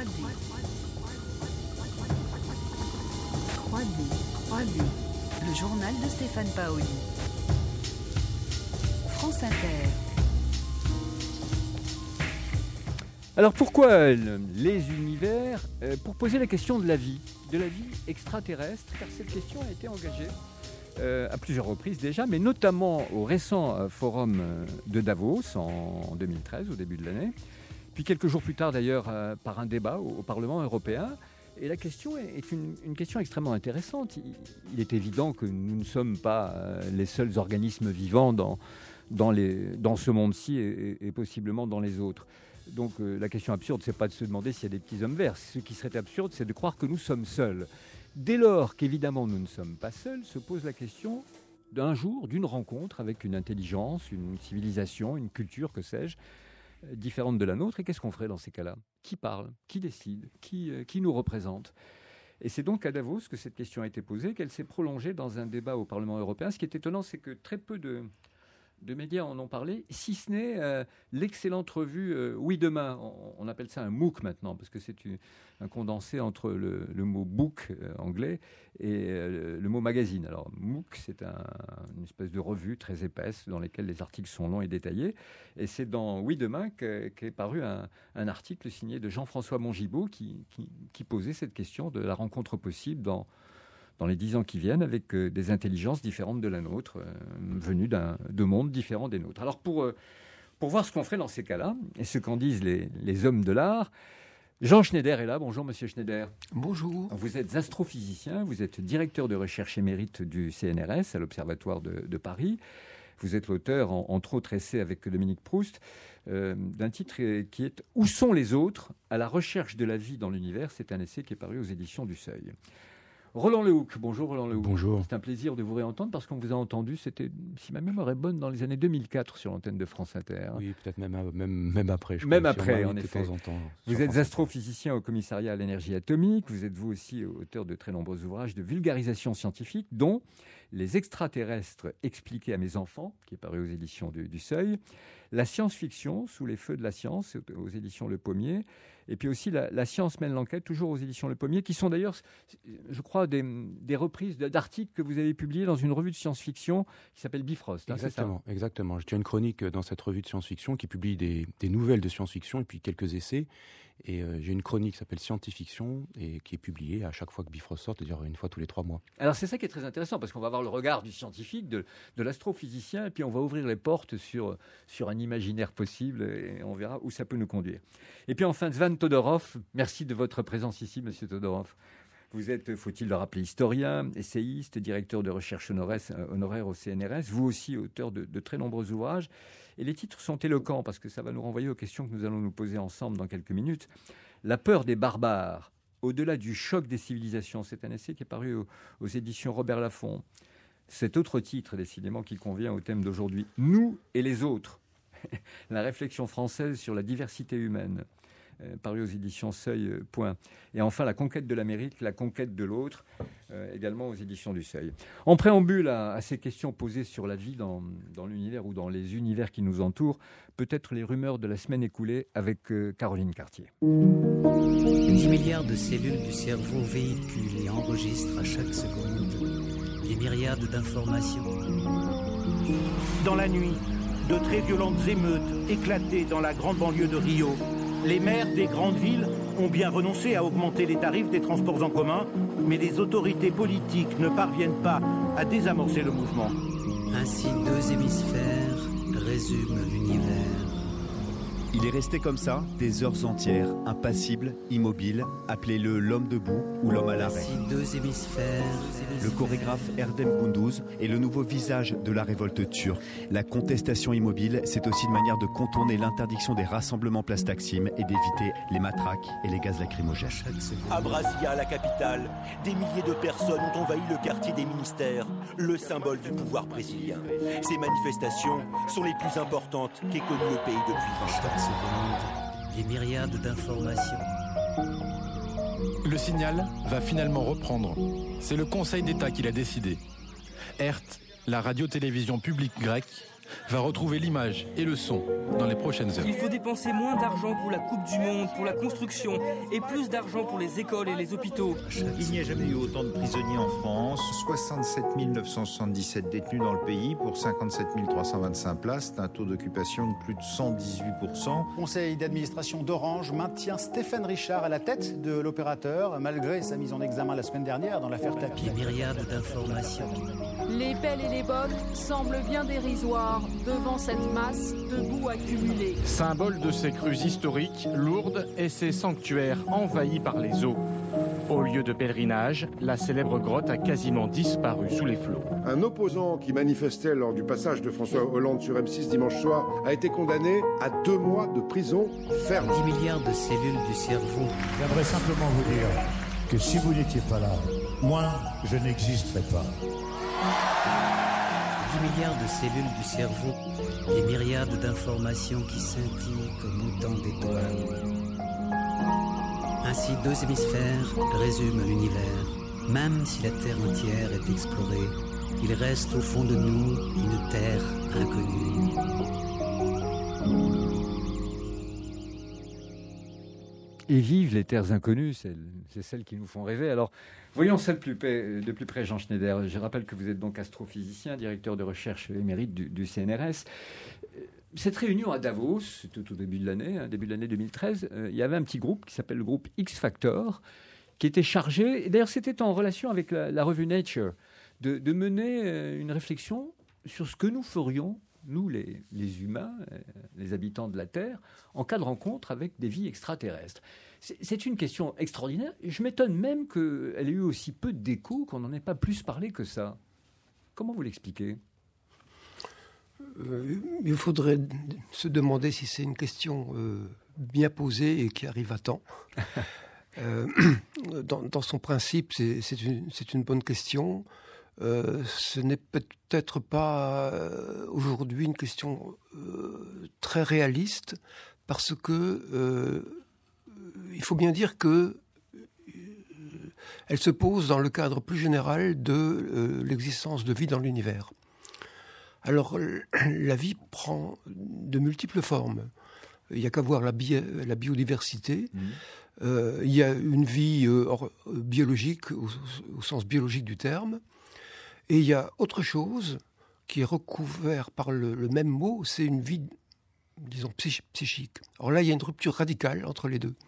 Le journal de Stéphane Paoli. France Inter. Alors pourquoi les univers Pour poser la question de la vie extraterrestre, car cette question a été engagée à plusieurs reprises déjà, mais notamment au récent forum de Davos en 2013, au début de l'année, puis quelques jours plus tard d'ailleurs par un débat au Parlement européen. Et la question est une question extrêmement intéressante. Il est évident que nous ne sommes pas les seuls organismes vivants dans ce monde-ci et possiblement dans les autres. Donc la question absurde, c'est pas de se demander s'il y a des petits hommes verts. Ce qui serait absurde, c'est de croire que nous sommes seuls. Dès lors qu'évidemment nous ne sommes pas seuls, se pose la question d'un jour, d'une rencontre avec une intelligence, une civilisation, une culture, que sais-je, différente de la nôtre. Et qu'est-ce qu'on ferait dans ces cas-là ? Qui parle ? Qui décide ? Qui nous représente ? Et c'est donc à Davos que cette question a été posée, qu'elle s'est prolongée dans un débat au Parlement européen. Ce qui est étonnant, c'est que très peu de médias en ont parlé, si ce n'est l'excellente revue Oui Demain. On appelle ça un MOOC maintenant, parce que c'est un condensé entre le mot book anglais et le mot magazine. Alors MOOC, c'est une espèce de revue très épaisse dans laquelle les articles sont longs et détaillés. Et c'est dans Oui Demain qu'est paru un article signé de Jean-François Mongibaud qui posait cette question de la rencontre possible dans les 10 ans qui viennent, avec des intelligences différentes de la nôtre, venues de mondes différents des nôtres. Alors pour voir ce qu'on ferait dans ces cas-là, et ce qu'en disent les hommes de l'art, Jean Schneider est là. Bonjour Monsieur Schneider. Bonjour. Vous êtes astrophysicien, vous êtes directeur de recherche émérite du CNRS à l'Observatoire de Paris. Vous êtes l'auteur, entre autres essais avec Dominique Proust, d'un titre qui est « Où sont les autres ? À la recherche de la vie dans l'univers ». C'est un essai qui est paru aux éditions du Seuil. Roland Lehoucq, bonjour Roland Lehoucq. Bonjour. C'est un plaisir de vous réentendre parce qu'on vous a entendu, c'était, si ma mémoire est bonne, dans les années 2004 sur l'antenne de France Inter. Oui, peut-être même après. Même après, en effet. De temps en temps, vous êtes astrophysicien au commissariat à l'énergie atomique, vous êtes vous aussi auteur de très nombreux ouvrages de vulgarisation scientifique, dont Les extraterrestres expliqués à mes enfants, qui est paru aux éditions du Seuil, La science-fiction sous les feux de la science, aux éditions Le Pommier, et puis aussi La science mène l'enquête, toujours aux éditions Le Pommier, qui sont d'ailleurs, je crois, des reprises d'articles que vous avez publiés dans une revue de science-fiction qui s'appelle Bifrost. Exactement. Je tiens une chronique dans cette revue de science-fiction qui publie des nouvelles de science-fiction et puis quelques essais. Et j'ai une chronique qui s'appelle Scientifiction et qui est publiée à chaque fois que Bifrost sort, c'est-à-dire une fois tous les 3 mois. Alors c'est ça qui est très intéressant parce qu'on va avoir le regard du scientifique, de l'astrophysicien, et puis on va ouvrir les portes sur un imaginaire possible et on verra où ça peut nous conduire. Et puis enfin, Svan Todorov, merci de votre présence ici, Monsieur Todorov. Vous êtes, faut-il le rappeler, historien, essayiste, directeur de recherche honoraire au CNRS, vous aussi auteur de très nombreux ouvrages. Et les titres sont éloquents parce que ça va nous renvoyer aux questions que nous allons nous poser ensemble dans quelques minutes. La peur des barbares, au-delà du choc des civilisations, c'est un essai qui est paru aux éditions Robert Laffont. Cet autre titre, décidément, qui convient au thème d'aujourd'hui, Nous et les autres, la réflexion française sur la diversité humaine, paru aux éditions Seuil. Et enfin, La conquête de l'Amérique, la conquête de l'autre, également aux éditions du Seuil. En préambule à ces questions posées sur la vie dans l'univers ou dans les univers qui nous entourent, peut-être les rumeurs de la semaine écoulée avec Caroline Cartier. 10 milliards de cellules du cerveau véhiculent et enregistrent à chaque seconde des myriades d'informations. Dans la nuit, de très violentes émeutes éclataient dans la grande banlieue de Rio. Les maires des grandes villes ont bien renoncé à augmenter les tarifs des transports en commun, mais les autorités politiques ne parviennent pas à désamorcer le mouvement. Ainsi, 2 hémisphères résument l'univers. Il est resté comme ça des heures entières, impassible, immobile, appelez-le l'homme debout ou l'homme à l'arrêt. Ainsi, 2 hémisphères. Le chorégraphe Erdem Gündüz est le nouveau visage de la révolte turque. La contestation immobile, c'est aussi une manière de contourner l'interdiction des rassemblements place Taksim et d'éviter les matraques et les gaz lacrymogènes. À Brasilia, la capitale, des milliers de personnes ont envahi le quartier des ministères, le symbole du pouvoir brésilien. Ces manifestations sont les plus importantes qu'ait connues le pays depuis 20 ans. Des myriades d'informations. Le signal va finalement reprendre. C'est le Conseil d'État qui l'a décidé. ERT, la radio-télévision publique grecque, va retrouver l'image et le son dans les prochaines heures. Il faut dépenser moins d'argent pour la Coupe du Monde, pour la construction, et plus d'argent pour les écoles et les hôpitaux. Il n'y a jamais eu autant de prisonniers en France. 67 977 détenus dans le pays pour 57 325 places. C'est un taux d'occupation de plus de 118%. Le conseil d'administration d'Orange maintient Stéphane Richard à la tête de l'opérateur, malgré sa mise en examen la semaine dernière dans l'affaire Tapie. Des myriades d'informations. Les pelles et les bottes semblent bien dérisoires devant cette masse de boue accumulée. Symbole de ces crues historiques, Lourdes et ses sanctuaires envahis par les eaux. Au lieu de pèlerinage, la célèbre grotte a quasiment disparu sous les flots. Un opposant qui manifestait lors du passage de François Hollande sur M6 dimanche soir a été condamné à 2 mois de prison ferme. 10 milliards de cellules du cerveau. J'aimerais simplement vous dire que si vous n'étiez pas là, moi, je n'existerais pas. 10 milliards de cellules du cerveau, des myriades d'informations qui scintillent comme autant d'étoiles. Ainsi, 2 hémisphères résument l'univers. Même si la Terre entière est explorée, il reste au fond de nous une Terre inconnue. Et vive les terres inconnues, c'est celles qui nous font rêver. Alors, voyons ça de plus près, Jean Schneider. Je rappelle que vous êtes donc astrophysicien, directeur de recherche émérite du CNRS. Cette réunion à Davos, c'était au début de l'année 2013, il y avait un petit groupe qui s'appelle le groupe X-Factor, qui était chargé, et d'ailleurs c'était en relation avec la revue Nature, de mener une réflexion sur ce que nous ferions, nous les humains, les habitants de la Terre, en cas de rencontre avec des vies extraterrestres. C'est une question extraordinaire. Je m'étonne même qu'elle ait eu aussi peu d'écho, qu'on n'en ait pas plus parlé que ça. Comment vous l'expliquez ? Il faudrait se demander si c'est une question bien posée et qui arrive à temps. Dans son principe, c'est une bonne question. Ce n'est peut-être pas aujourd'hui une question très réaliste parce que il faut bien dire que elle se pose dans le cadre plus général de l'existence de vie dans l'univers. Alors la vie prend de multiples formes. Il n'y a qu'à voir la biodiversité. Il y a une vie biologique au sens biologique du terme. Et il y a autre chose qui est recouvert par le même mot, c'est une vie, disons, psychique. Alors là, il y a une rupture radicale entre les deux.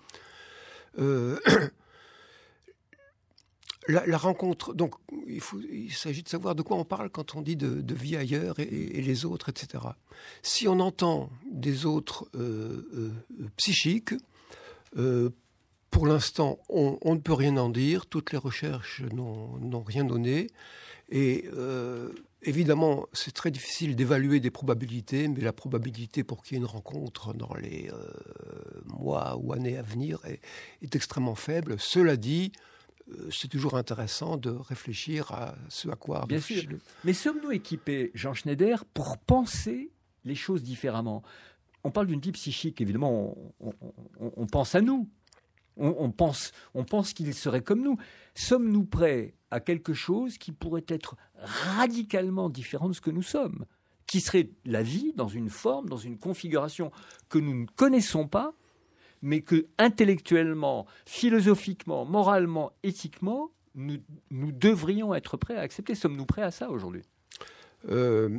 La rencontre, donc il s'agit de savoir de quoi on parle quand on dit de vie ailleurs et les autres, etc. Si on entend des autres psychiques, pour l'instant, on ne peut rien en dire. Toutes les recherches n'ont rien donné. Et évidemment, c'est très difficile d'évaluer des probabilités, mais la probabilité pour qu'il y ait une rencontre dans les mois ou années à venir est extrêmement faible. Cela dit, c'est toujours intéressant de réfléchir à ce à quoi... Bien sûr. Mais sommes-nous équipés, Jean Schneider, pour penser les choses différemment ? On parle d'une vie psychique, évidemment, on pense à nous. On pense qu'il serait comme nous. Sommes-nous prêts à quelque chose qui pourrait être radicalement différent de ce que nous sommes, qui serait la vie dans une forme, dans une configuration que nous ne connaissons pas, mais que intellectuellement, philosophiquement, moralement, éthiquement, nous devrions être prêts à accepter. Sommes-nous prêts à ça aujourd'hui ? On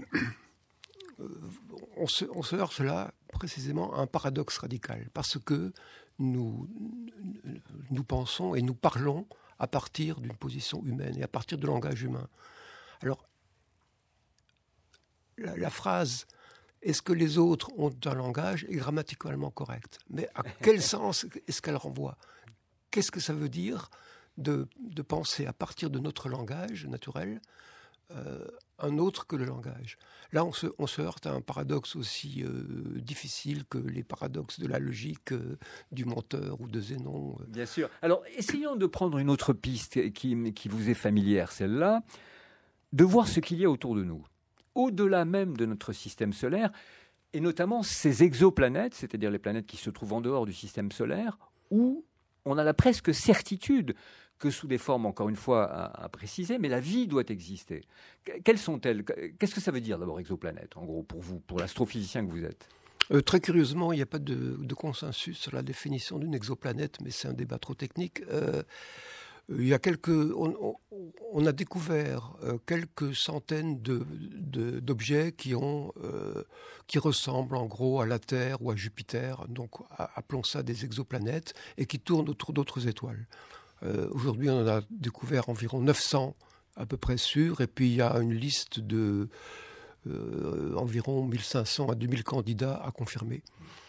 se heurte là précisément à un paradoxe radical, parce que nous pensons et nous parlons à partir d'une position humaine et à partir de langage humain. Alors, la phrase « est-ce que les autres ont un langage ?» est grammaticalement correcte. Mais à quel sens est-ce qu'elle renvoie ? Qu'est-ce que ça veut dire de penser à partir de notre langage naturel un autre que le langage. Là, on se heurte à un paradoxe aussi difficile que les paradoxes de la logique du menteur ou de Zénon. Bien sûr. Alors, essayons de prendre une autre piste qui vous est familière, celle-là, de voir ce qu'il y a autour de nous, au-delà même de notre système solaire, et notamment ces exoplanètes, c'est-à-dire les planètes qui se trouvent en dehors du système solaire, où on a la presque certitude que sous des formes, encore une fois, à préciser, mais la vie doit exister. Quelles sont-elles? Qu'est-ce que ça veut dire d'abord exoplanète, en gros, pour vous, pour l'astrophysicien que vous êtes? Très curieusement, il n'y a pas de consensus sur la définition d'une exoplanète, mais c'est un débat trop technique. Il y a on a découvert quelques centaines d'objets qui ressemblent en gros à la Terre ou à Jupiter, donc appelons ça des exoplanètes, et qui tournent autour d'autres étoiles. Aujourd'hui, on en a découvert environ 900 à peu près sûrs, et puis il y a une liste de environ 1500 à 2000 candidats à confirmer.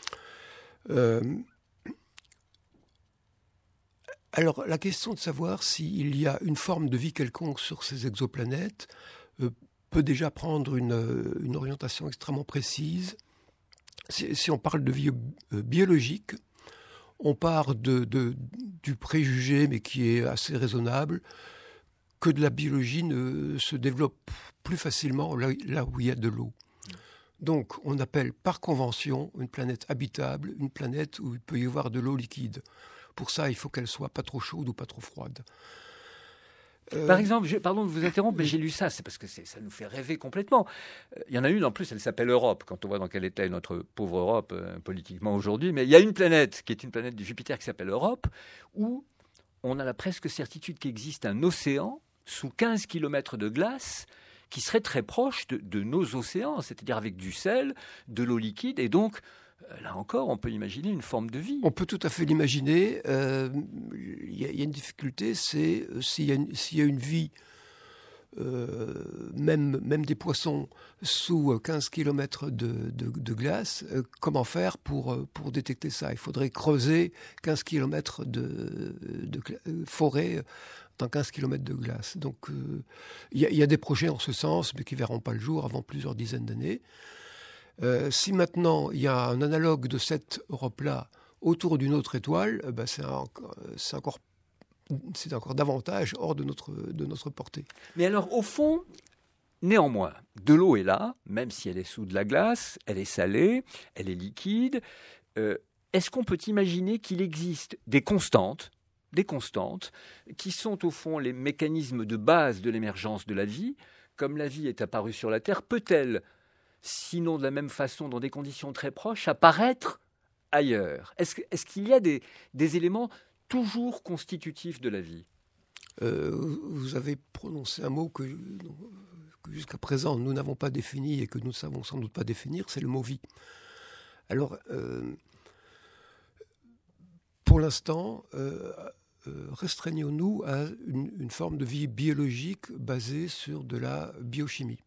Alors, la question de savoir s'il y a une forme de vie quelconque sur ces exoplanètes peut déjà prendre une orientation extrêmement précise. Si on parle de vie biologique, on part du préjugé, mais qui est assez raisonnable, que de la biologie ne se développe plus facilement là où il y a de l'eau. Donc, on appelle par convention une planète habitable, une planète où il peut y avoir de l'eau liquide. Pour ça, il faut qu'elle soit pas trop chaude ou pas trop froide. Par exemple, pardon de vous interrompre, mais j'ai lu ça, c'est parce que ça nous fait rêver complètement. Il y en a une en plus, elle s'appelle Europe, quand on voit dans quel état est notre pauvre Europe politiquement aujourd'hui. Mais il y a une planète, qui est une planète de Jupiter, qui s'appelle Europe, où on a la presque certitude qu'il existe un océan sous 15 km de glace qui serait très proche de nos océans, c'est-à-dire avec du sel, de l'eau liquide, et donc là encore, on peut imaginer une forme de vie. On peut tout à fait l'imaginer. Il y a une difficulté, c'est s'il y a une vie, même des poissons, sous 15 km de glace, comment faire pour détecter ça? Il faudrait creuser 15 km de forêt dans 15 km de glace. Donc, il y a des projets en ce sens, mais qui ne verront pas le jour avant plusieurs dizaines d'années. Si maintenant il y a un analogue de cette Europe-là autour d'une autre étoile, c'est encore davantage hors de notre portée. Mais alors, au fond, néanmoins, de l'eau est là, même si elle est sous de la glace, elle est salée, elle est liquide. Est-ce qu'on peut imaginer qu'il existe des constantes qui sont au fond les mécanismes de base de l'émergence de la vie? Comme la vie est apparue sur la Terre, peut-elle, sinon de la même façon, dans des conditions très proches, apparaître ailleurs? Est-ce qu'il y a des éléments toujours constitutifs de la vie? Vous avez prononcé un mot que jusqu'à présent nous n'avons pas défini et que nous ne savons sans doute pas définir, c'est le mot vie. Alors, pour l'instant, restreignons-nous à une forme de vie biologique basée sur de la biochimie.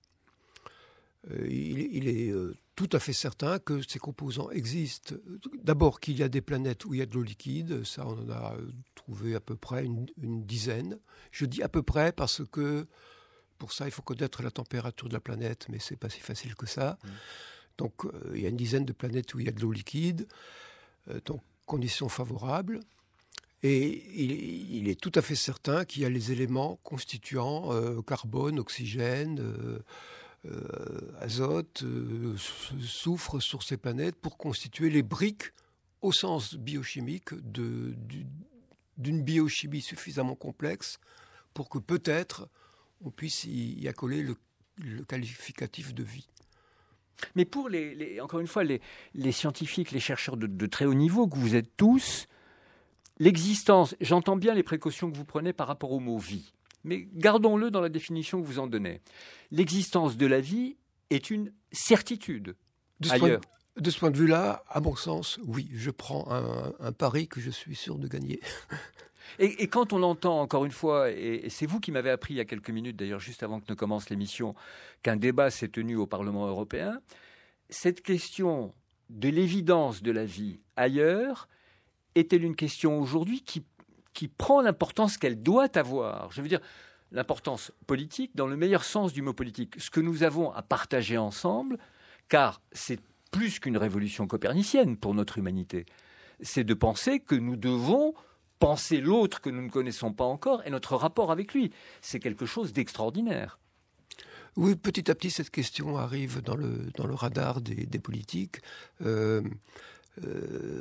Il est tout à fait certain que ces composants existent. D'abord qu'il y a des planètes où il y a de l'eau liquide, ça on en a trouvé à peu près une dizaine. Je dis à peu près parce que pour ça il faut connaître la température de la planète, mais c'est pas si facile que ça. Donc il y a une dizaine de planètes où il y a de l'eau liquide, donc conditions favorables. Et il est tout à fait certain qu'il y a les éléments constituants carbone, oxygène, azote, soufre sur ces planètes pour constituer les briques au sens biochimique d'une biochimie suffisamment complexe pour que peut-être on puisse y accoler le qualificatif de vie. Mais pour encore une fois, les scientifiques, les chercheurs de très haut niveau que vous êtes tous, l'existence, j'entends bien les précautions que vous prenez par rapport au mot vie, mais gardons-le dans la définition que vous en donnez. L'existence de la vie est une certitude ailleurs. De ce point de vue-là, à mon sens, oui, je prends un pari que je suis sûr de gagner. Et quand on entend, encore une fois, et c'est vous qui m'avez appris il y a quelques minutes, d'ailleurs juste avant que ne commence l'émission, qu'un débat s'est tenu au Parlement européen, cette question de l'évidence de la vie ailleurs est-elle une question aujourd'hui qui prend l'importance qu'elle doit avoir? Je veux dire, l'importance politique dans le meilleur sens du mot politique. Ce que nous avons à partager ensemble, car c'est plus qu'une révolution copernicienne pour notre humanité, c'est de penser que nous devons penser l'autre que nous ne connaissons pas encore et notre rapport avec lui. C'est quelque chose d'extraordinaire. Oui, petit à petit, cette question arrive dans le radar des politiques.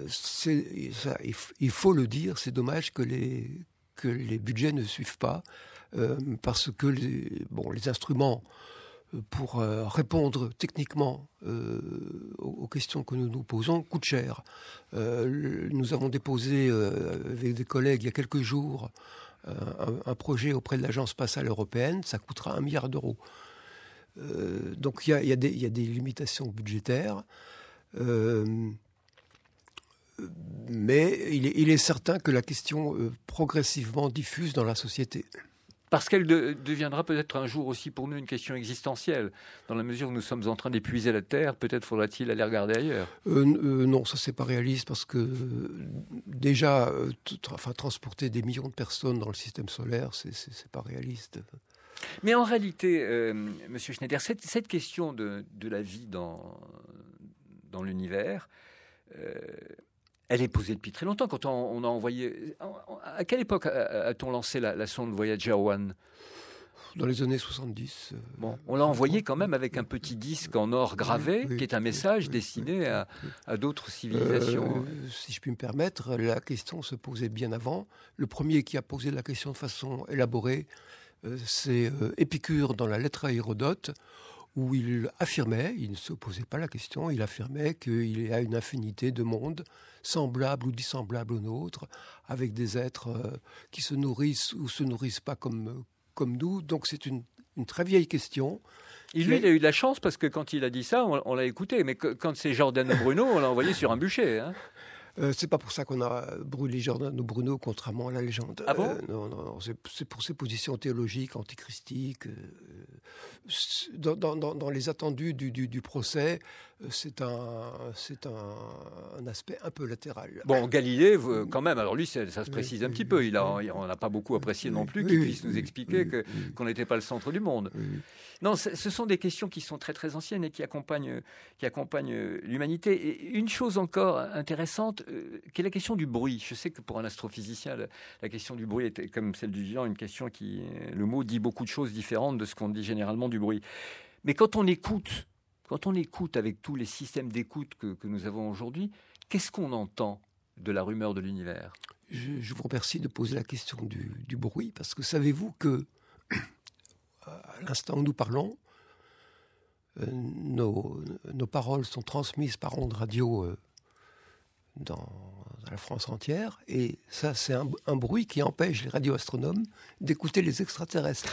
il faut le dire, c'est dommage que les budgets ne suivent pas, parce que les instruments pour répondre techniquement aux questions que nous nous posons coûtent cher. Nous avons déposé avec des collègues il y a quelques jours un projet auprès de l'Agence spatiale européenne, ça coûtera 1 milliard d'euros. Donc il y a des limitations budgétaires, mais il est certain que la question progressivement diffuse dans la société. Parce qu'elle deviendra peut-être un jour aussi pour nous une question existentielle. Dans la mesure où nous sommes en train d'épuiser la Terre, peut-être faudra-t-il aller regarder ailleurs. Non, ça c'est pas réaliste parce que déjà, transporter des millions de personnes dans le système solaire, c'est pas réaliste. Mais en réalité, Monsieur Schneider, cette question de la vie dans l'univers, elle est posée depuis très longtemps. Quand on a envoyé... À quelle époque a-t-on lancé la sonde Voyager 1 ? Dans les années 70. Bon, on l'a envoyé quand même avec un petit disque en or gravé, qui est un message destiné à d'autres civilisations. Si je puis me permettre, la question se posait bien avant. Le premier qui a posé la question de façon élaborée, c'est Épicure dans la lettre à Hérodote, où il affirmait, il ne se posait pas la question, il affirmait qu'il y a une infinité de mondes, semblables ou dissemblables aux nôtres, avec des êtres qui se nourrissent ou se nourrissent pas comme nous. Donc c'est une très vieille question. Il a eu de la chance parce que quand il a dit ça, on l'a écouté. Mais quand c'est Giordano Bruno, on l'a envoyé sur un bûcher. Hein. C'est pas pour ça qu'on a brûlé Giordano Bruno, contrairement à la légende. Ah bon ? Non, c'est pour ses positions théologiques, antichristiques. Dans les attendus du procès, c'est un aspect un peu latéral. Bon, Galilée, quand même, alors lui, ça se précise un petit peu. On n'a pas beaucoup apprécié non plus qu'il puisse nous expliquer qu'on n'était pas le centre du monde. Non, ce sont des questions qui sont très très anciennes et qui accompagnent l'humanité. Et une chose encore intéressante, qui est la question du bruit. Je sais que pour un astrophysicien, la question du bruit est, comme celle du vivant, une question qui, le mot dit beaucoup de choses différentes de ce qu'on dit généralement du bruit. Mais quand on écoute avec tous les systèmes d'écoute que nous avons aujourd'hui, qu'est-ce qu'on entend de la rumeur de l'univers ? Je vous remercie de poser la question du bruit, parce que savez-vous que, à l'instant où nous parlons, nos paroles sont transmises par ondes radio dans la France entière, et ça, c'est un bruit qui empêche les radioastronomes d'écouter les extraterrestres.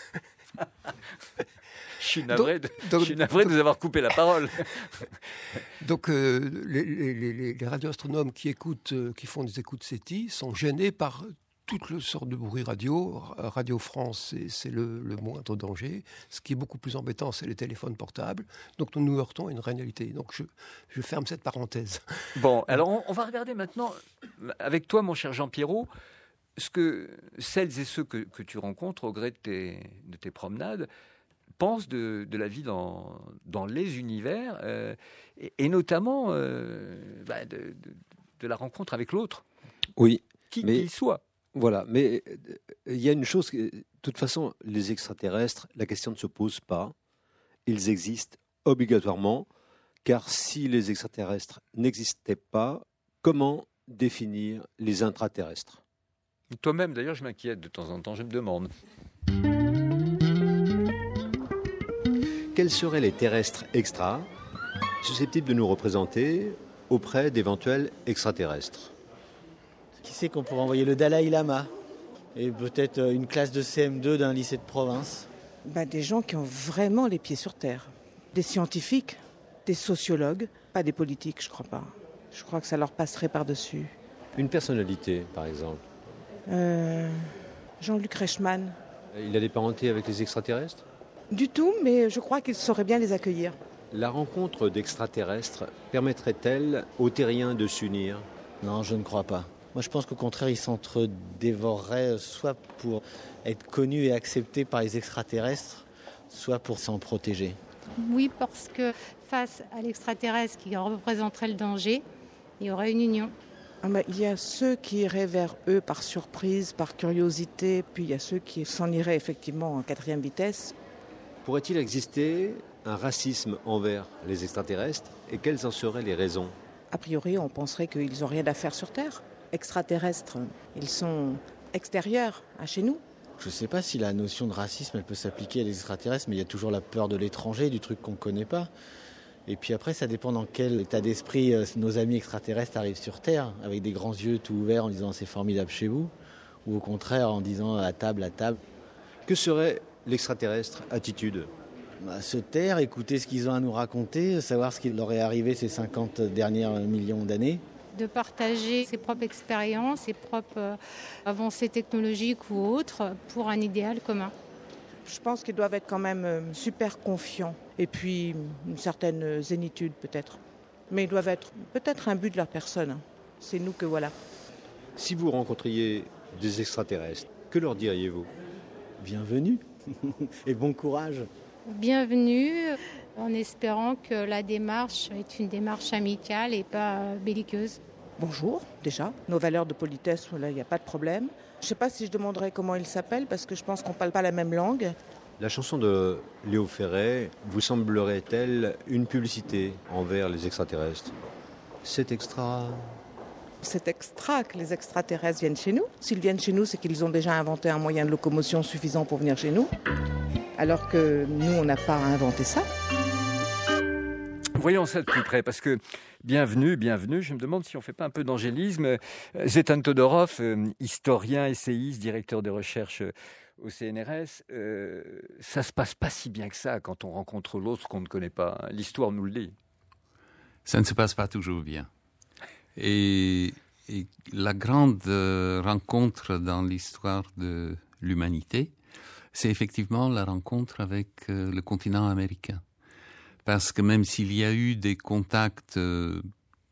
Je suis navré de nous avoir coupé la parole. Donc, les radioastronomes qui font des écoutes SETI sont gênés par toutes sortes de bruits radio. Radio France, c'est le moindre danger. Ce qui est beaucoup plus embêtant, c'est les téléphones portables. Donc, nous nous heurtons à une réalité. Donc, je ferme cette parenthèse. Bon, alors on va regarder maintenant, avec toi, mon cher Jean Pierrot, ce que celles et ceux que tu rencontres au gré de tes promenades pensent de la vie dans les univers, et notamment de la rencontre avec l'autre. Oui. Qu'il soit. Voilà, mais il y a une chose, de toute façon, les extraterrestres, la question ne se pose pas. Ils existent obligatoirement, car si les extraterrestres n'existaient pas, comment définir les intraterrestres ? Toi-même, d'ailleurs, je m'inquiète de temps en temps, je me demande. Quels seraient les terrestres extra susceptibles de nous représenter auprès d'éventuels extraterrestres ? Qui sait qu'on pourrait envoyer le Dalai Lama et peut-être une classe de CM2 d'un lycée de province. Des gens qui ont vraiment les pieds sur terre. Des scientifiques, des sociologues, pas des politiques, je crois pas. Je crois que ça leur passerait par-dessus. Une personnalité, par exemple. Jean-Luc Reichmann. Il a des parentés avec les extraterrestres ? Du tout, mais je crois qu'il saurait bien les accueillir. La rencontre d'extraterrestres permettrait-elle aux terriens de s'unir ? Non, je ne crois pas. Moi, je pense qu'au contraire, ils s'entre-dévoreraient soit pour être connus et acceptés par les extraterrestres, soit pour s'en protéger. Oui, parce que face à l'extraterrestre qui représenterait le danger, il y aurait une union. Il y a ceux qui iraient vers eux par surprise, par curiosité, puis il y a ceux qui s'en iraient effectivement en 4e vitesse. Pourrait-il exister un racisme envers les extraterrestres et quelles en seraient les raisons ? A priori, on penserait qu'ils n'ont rien à faire sur Terre. Extraterrestres, ils sont extérieurs à chez nous. Je ne sais pas si la notion de racisme elle peut s'appliquer à des extraterrestres, mais il y a toujours la peur de l'étranger, du truc qu'on ne connaît pas. Et puis après, ça dépend dans quel état d'esprit nos amis extraterrestres arrivent sur Terre, avec des grands yeux tout ouverts en disant « c'est formidable chez vous », ou au contraire en disant « à table, à table ». Que serait l'extraterrestre attitude ? Se taire, écouter ce qu'ils ont à nous raconter, savoir ce qui leur est arrivé ces 50 derniers millions d'années. De partager ses propres expériences, ses propres avancées technologiques ou autres pour un idéal commun. Je pense qu'ils doivent être quand même super confiants. Et puis une certaine zénitude peut-être. Mais ils doivent être peut-être imbues de leur personne. C'est nous que voilà. Si vous rencontriez des extraterrestres, que leur diriez-vous ? Bienvenue et bon courage. Bienvenue, en espérant que la démarche est une démarche amicale et pas belliqueuse. Bonjour, déjà. Nos valeurs de politesse, là, il n'y a pas de problème. Je ne sais pas si je demanderais comment ils s'appellent, parce que je pense qu'on ne parle pas la même langue. La chanson de Léo Ferré vous semblerait-elle une publicité envers les extraterrestres ? C'est extra que les extraterrestres viennent chez nous. S'ils viennent chez nous, c'est qu'ils ont déjà inventé un moyen de locomotion suffisant pour venir chez nous. Alors que nous, on n'a pas inventé ça. Voyons ça de plus près, parce que bienvenue, je me demande si on ne fait pas un peu d'angélisme. Zvetan Todorov, historien, essayiste, directeur de recherche au CNRS, ça ne se passe pas si bien que ça quand on rencontre l'autre qu'on ne connaît pas. L'histoire nous le dit. Ça ne se passe pas toujours bien. Et la grande rencontre dans l'histoire de l'humanité, c'est effectivement la rencontre avec le continent américain. Parce que même s'il y a eu des contacts que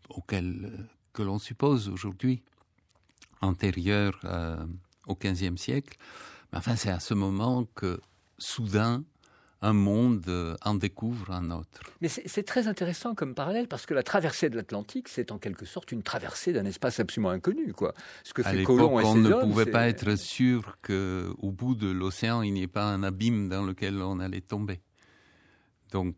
l'on suppose aujourd'hui antérieurs au XVe siècle, enfin c'est à ce moment que soudain un monde en découvre un autre. Mais c'est très intéressant comme parallèle parce que la traversée de l'Atlantique, c'est en quelque sorte une traversée d'un espace absolument inconnu, quoi. Ce que fait Colomb et ses hommes, on ne pouvait pas être sûr qu'au bout de l'océan, il n'y ait pas un abîme dans lequel on allait tomber. Donc,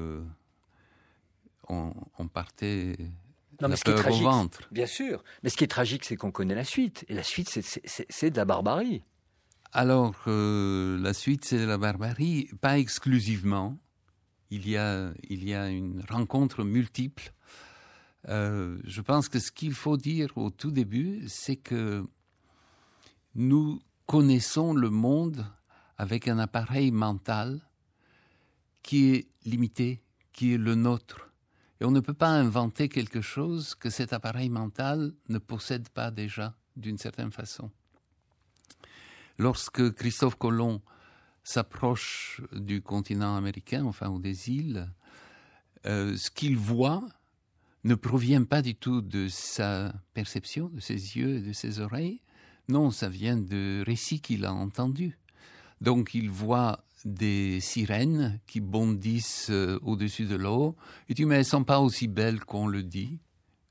on partait la peur au ventre. Bien sûr, mais ce qui est tragique, c'est qu'on connaît la suite. Et la suite, c'est de la barbarie. Alors, la suite, c'est de la barbarie, pas exclusivement. Il y a une rencontre multiple. Je pense que ce qu'il faut dire au tout début, c'est que nous connaissons le monde avec un appareil mental qui est limité, qui est le nôtre. Et on ne peut pas inventer quelque chose que cet appareil mental ne possède pas déjà, d'une certaine façon. Lorsque Christophe Colomb s'approche du continent américain, enfin ou des îles, ce qu'il voit ne provient pas du tout de sa perception, de ses yeux et de ses oreilles. Non, ça vient de récits qu'il a entendus. Donc il voit des sirènes qui bondissent au-dessus de l'eau. Il dit, mais elles ne sont pas aussi belles qu'on le dit.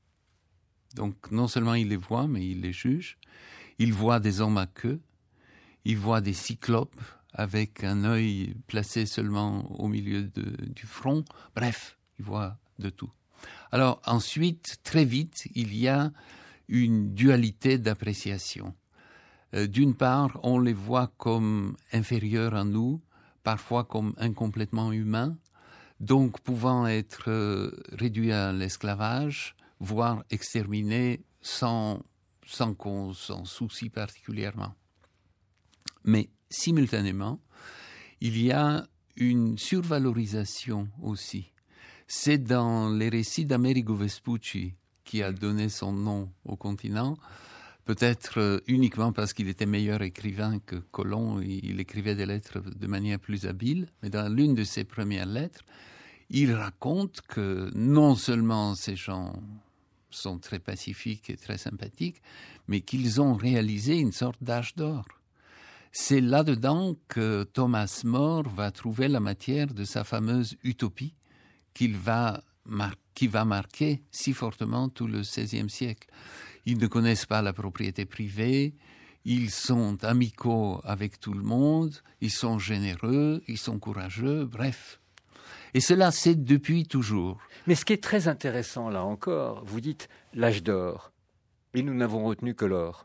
Donc non seulement il les voit, mais il les juge. Il voit des hommes à queue. Il voit des cyclopes avec un œil placé seulement au milieu du front. Bref, il voit de tout. Alors ensuite, très vite, il y a une dualité d'appréciation. D'une part, on les voit comme inférieurs à nous, parfois comme incomplètement humains, donc pouvant être réduits à l'esclavage, voire exterminés sans qu'on s'en soucie particulièrement. Mais simultanément, il y a une survalorisation aussi. C'est dans les récits d'Amerigo Vespucci qui a donné son nom au continent, peut-être uniquement parce qu'il était meilleur écrivain que Colomb, il écrivait des lettres de manière plus habile, mais dans l'une de ses premières lettres, il raconte que non seulement ces gens sont très pacifiques et très sympathiques, mais qu'ils ont réalisé une sorte d'âge d'or. C'est là-dedans que Thomas More va trouver la matière de sa fameuse utopie qui va marquer si fortement tout le XVIe siècle. Ils ne connaissent pas la propriété privée, ils sont amicaux avec tout le monde, ils sont généreux, ils sont courageux, bref. Et cela, c'est depuis toujours. Mais ce qui est très intéressant, là encore, vous dites l'âge d'or, et nous n'avons retenu que l'or.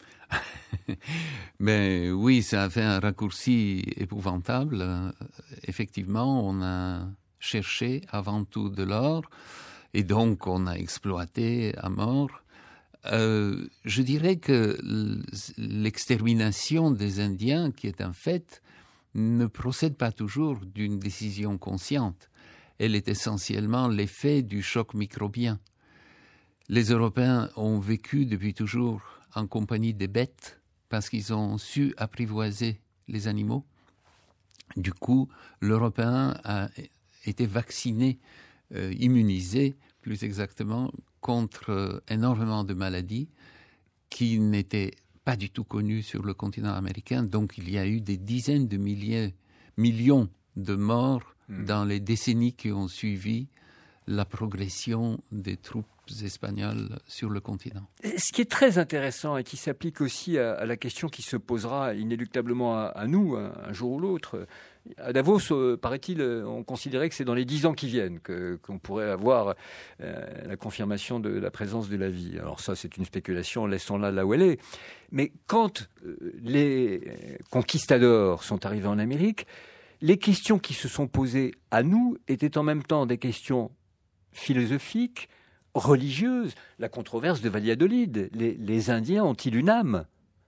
Ben oui, ça a fait un raccourci épouvantable. Effectivement, on a cherché avant tout de l'or, et donc on a exploité à mort. Je dirais que l'extermination des Indiens, qui est un fait, ne procède pas toujours d'une décision consciente. Elle est essentiellement l'effet du choc microbien. Les Européens ont vécu depuis toujours en compagnie des bêtes parce qu'ils ont su apprivoiser les animaux. Du coup, l'Européen a été vacciné, immunisé plus exactement, contre énormément de maladies qui n'étaient pas du tout connues sur le continent américain. Donc il y a eu des dizaines de millions de morts dans les décennies qui ont suivi la progression des troupes espagnoles sur le continent. Ce qui est très intéressant et qui s'applique aussi à la question qui se posera inéluctablement à nous, un jour ou l'autre. À Davos, paraît-il, on considérait que c'est dans les 10 ans qui viennent qu'on pourrait avoir la confirmation de la présence de la vie. Alors ça, c'est une spéculation, laissons-la là où elle est. Mais quand les conquistadors sont arrivés en Amérique, les questions qui se sont posées à nous étaient en même temps des questions philosophiques, religieuses. La controverse de Valladolid, les Indiens ont-ils une âme ?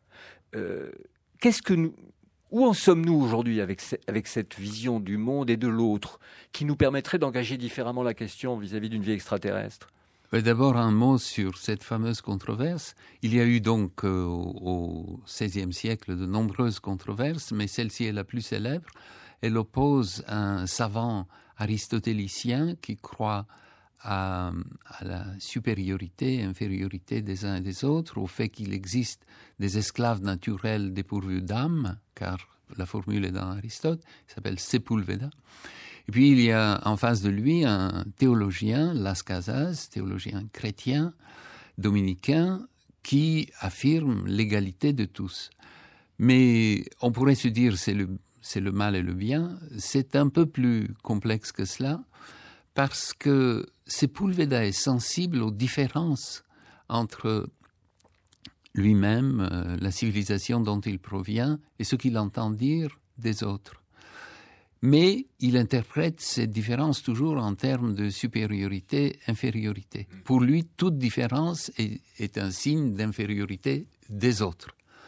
Où en sommes-nous aujourd'hui avec cette vision du monde et de l'autre qui nous permettrait d'engager différemment la question vis-à-vis d'une vie extraterrestre ? D'abord, un mot sur cette fameuse controverse. Il y a eu donc au XVIe siècle de nombreuses controverses, mais celle-ci est la plus célèbre. Elle oppose un savant aristotélicien qui croit à la supériorité, infériorité des uns et des autres, au fait qu'il existe des esclaves naturels dépourvus d'âme, car la formule est dans Aristote, il s'appelle Sepulveda. Et puis il y a en face de lui un théologien, Las Casas, théologien chrétien, dominicain, qui affirme l'égalité de tous. Mais on pourrait se dire c'est le mal et le bien, c'est un peu plus complexe que cela, parce que Sepulveda est sensible aux différences entre lui-même, la civilisation dont il provient, et ce qu'il entend dire des autres. Mais il interprète ces différences toujours en termes de supériorité, infériorité. Pour lui, toute différence est un signe d'infériorité des autres.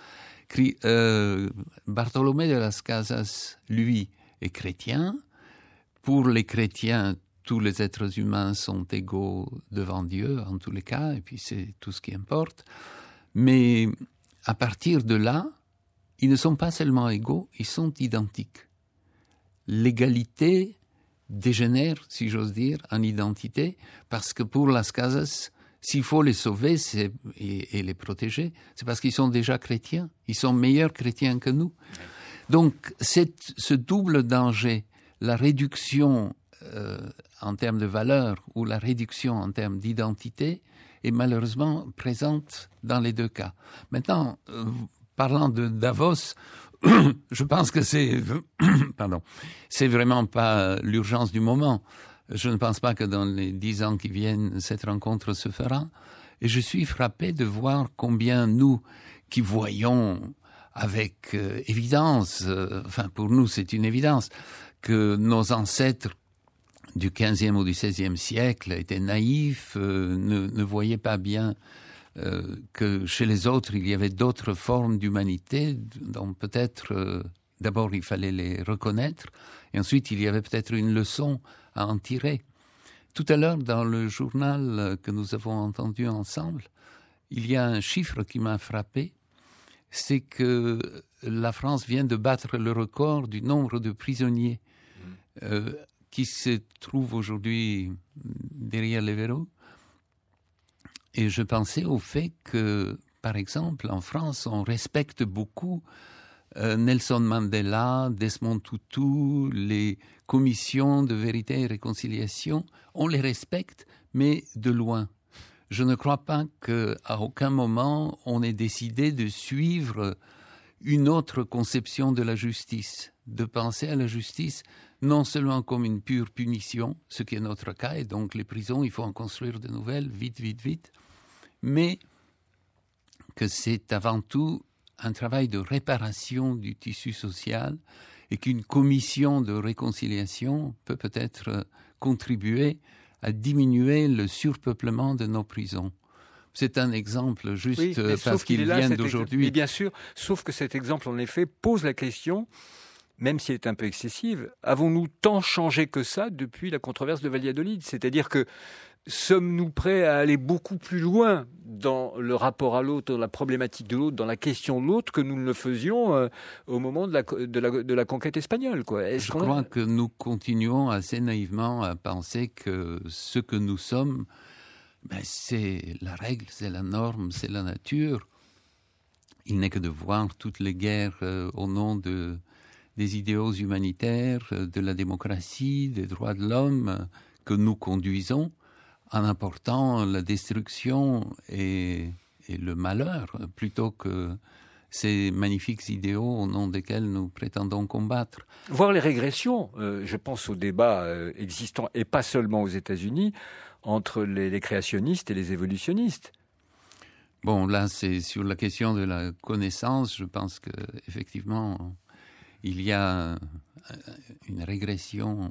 Bartolomé de las Casas, lui, est chrétien. Pour les chrétiens, tous les êtres humains sont égaux devant Dieu, en tous les cas, et puis c'est tout ce qui importe. Mais à partir de là, ils ne sont pas seulement égaux, ils sont identiques. L'égalité dégénère, si j'ose dire, en identité, parce que pour Las Casas, s'il faut les sauver et les protéger, c'est parce qu'ils sont déjà chrétiens. Ils sont meilleurs chrétiens que nous. Donc, ce double danger, la réduction en termes de valeur ou la réduction en termes d'identité, est malheureusement présente dans les deux cas. Maintenant, parlant de Davos, je pense que c'est vraiment pas l'urgence du moment. Je ne pense pas que dans les 10 ans qui viennent, cette rencontre se fera. Et je suis frappé de voir combien nous, qui voyons avec évidence, pour nous c'est une évidence, que nos ancêtres du XVe ou du XVIe siècle étaient naïfs, ne voyaient pas bien que chez les autres, il y avait d'autres formes d'humanité dont peut-être, d'abord, il fallait les reconnaître, et ensuite, il y avait peut-être une leçon à en tirer. Tout à l'heure, dans le journal que nous avons entendu ensemble, il y a un chiffre qui m'a frappé, c'est que la France vient de battre le record du nombre de prisonniers qui se trouvent aujourd'hui derrière les verrous. Et je pensais au fait que, par exemple, en France, on respecte beaucoup Nelson Mandela, Desmond Tutu, les commissions de vérité et réconciliation. On les respecte, mais de loin. Je ne crois pas qu'à aucun moment on ait décidé de suivre une autre conception de la justice, de penser à la justice non seulement comme une pure punition, ce qui est notre cas, et donc les prisons, il faut en construire de nouvelles, vite, mais que c'est avant tout un travail de réparation du tissu social et qu'une commission de réconciliation peut peut-être contribuer à diminuer le surpeuplement de nos prisons. C'est un exemple juste parce qu'il vient d'aujourd'hui. Mais bien sûr, sauf que cet exemple, en effet, pose la question, même si elle est un peu excessive, avons-nous tant changé que ça depuis la controverse de Valladolid ? C'est-à-dire que sommes-nous prêts à aller beaucoup plus loin dans le rapport à l'autre, dans la problématique de l'autre, dans la question de l'autre, que nous ne le faisions au moment de la conquête espagnole, quoi. Je crois que nous continuons assez naïvement à penser que ce que nous sommes, c'est la règle, c'est la norme, c'est la nature. Il n'est que de voir toutes les guerres au nom des idéaux humanitaires, de la démocratie, des droits de l'homme que nous conduisons, en apportant la destruction et le malheur, plutôt que ces magnifiques idéaux au nom desquels nous prétendons combattre. Voir les régressions, je pense aux débats existants, et pas seulement aux États-Unis, entre les créationnistes et les évolutionnistes. Bon, là, c'est sur la question de la connaissance, je pense qu'effectivement, il y a une régression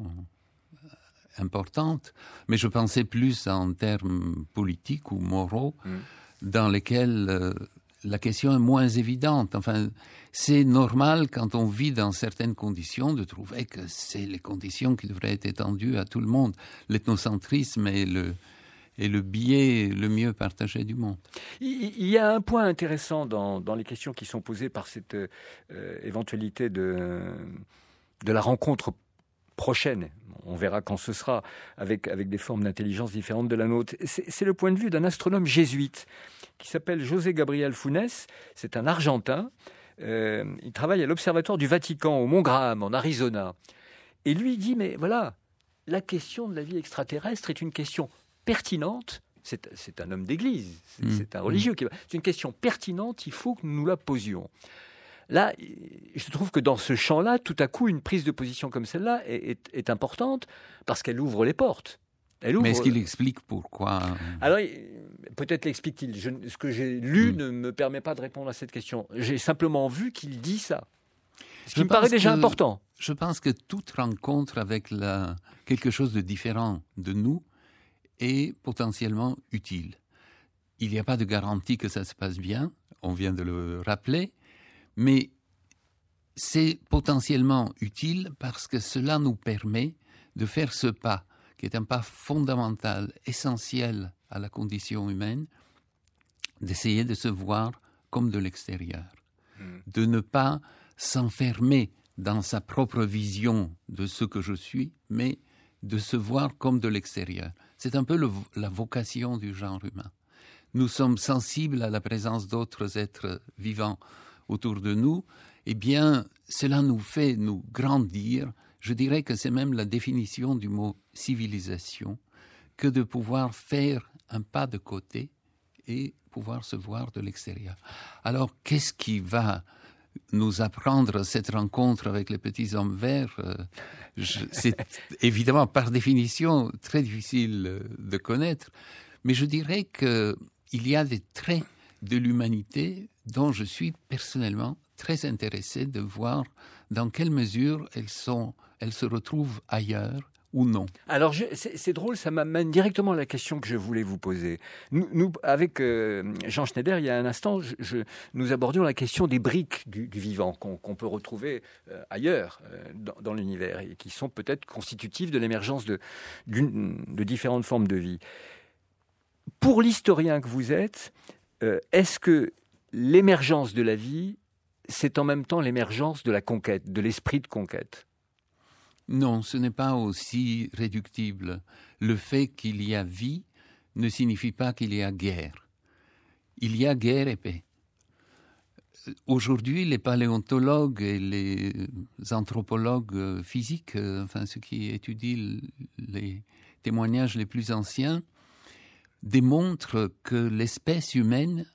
importante, mais je pensais plus en termes politiques ou moraux, dans lesquels la question est moins évidente. Enfin, c'est normal quand on vit dans certaines conditions de trouver que c'est les conditions qui devraient être étendues à tout le monde. L'ethnocentrisme est le biais le mieux partagé du monde. Il y a un point intéressant dans les questions qui sont posées par cette éventualité de la rencontre prochaine, on verra quand ce sera, avec des formes d'intelligence différentes de la nôtre. C'est le point de vue d'un astronome jésuite qui s'appelle José Gabriel Funes. C'est un Argentin. Il travaille à l'Observatoire du Vatican au Mont Graham, en Arizona. Et lui dit, mais voilà, la question de la vie extraterrestre est une question pertinente. C'est un homme d'église, c'est un religieux. C'est une question pertinente, il faut que nous la posions. Là, je trouve que dans ce champ-là, tout à coup, une prise de position comme celle-là est importante parce qu'elle ouvre les portes. Mais est-ce qu'il explique pourquoi? Alors, peut-être l'explique-t-il. Ce que j'ai lu ne me permet pas de répondre à cette question. J'ai simplement vu qu'il dit ça. Ce qui me paraît déjà important. Je pense que toute rencontre avec quelque chose de différent de nous est potentiellement utile. Il n'y a pas de garantie que ça se passe bien, on vient de le rappeler, mais c'est potentiellement utile parce que cela nous permet de faire ce pas, qui est un pas fondamental, essentiel à la condition humaine, d'essayer de se voir comme de l'extérieur, de ne pas s'enfermer dans sa propre vision de ce que je suis, mais de se voir comme de l'extérieur. C'est un peu la vocation du genre humain. Nous sommes sensibles à la présence d'autres êtres vivants autour de nous. Eh bien, cela nous fait nous grandir. Je dirais que c'est même la définition du mot civilisation, que de pouvoir faire un pas de côté et pouvoir se voir de l'extérieur. Alors, qu'est-ce qui va nous apprendre cette rencontre avec les petits hommes verts? C'est évidemment, par définition, très difficile de connaître, mais je dirais qu'il y a des traits de l'humanité dont je suis personnellement très intéressé de voir dans quelle mesure elles se retrouvent ailleurs ou non. Alors, c'est drôle, ça m'amène directement à la question que je voulais vous poser. Nous avec Jean Schneider, il y a un instant, nous abordions la question des briques du vivant qu'on peut retrouver ailleurs dans l'univers et qui sont peut-être constitutives de l'émergence de différentes formes de vie. Pour l'historien que vous êtes, est-ce que l'émergence de la vie, c'est en même temps l'émergence de la conquête, de l'esprit de conquête ? Non, ce n'est pas aussi réductible. Le fait qu'il y a vie ne signifie pas qu'il y a guerre. Il y a guerre et paix. Aujourd'hui, les paléontologues et les anthropologues physiques, enfin ceux qui étudient les témoignages les plus anciens, démontrent que l'espèce humaine,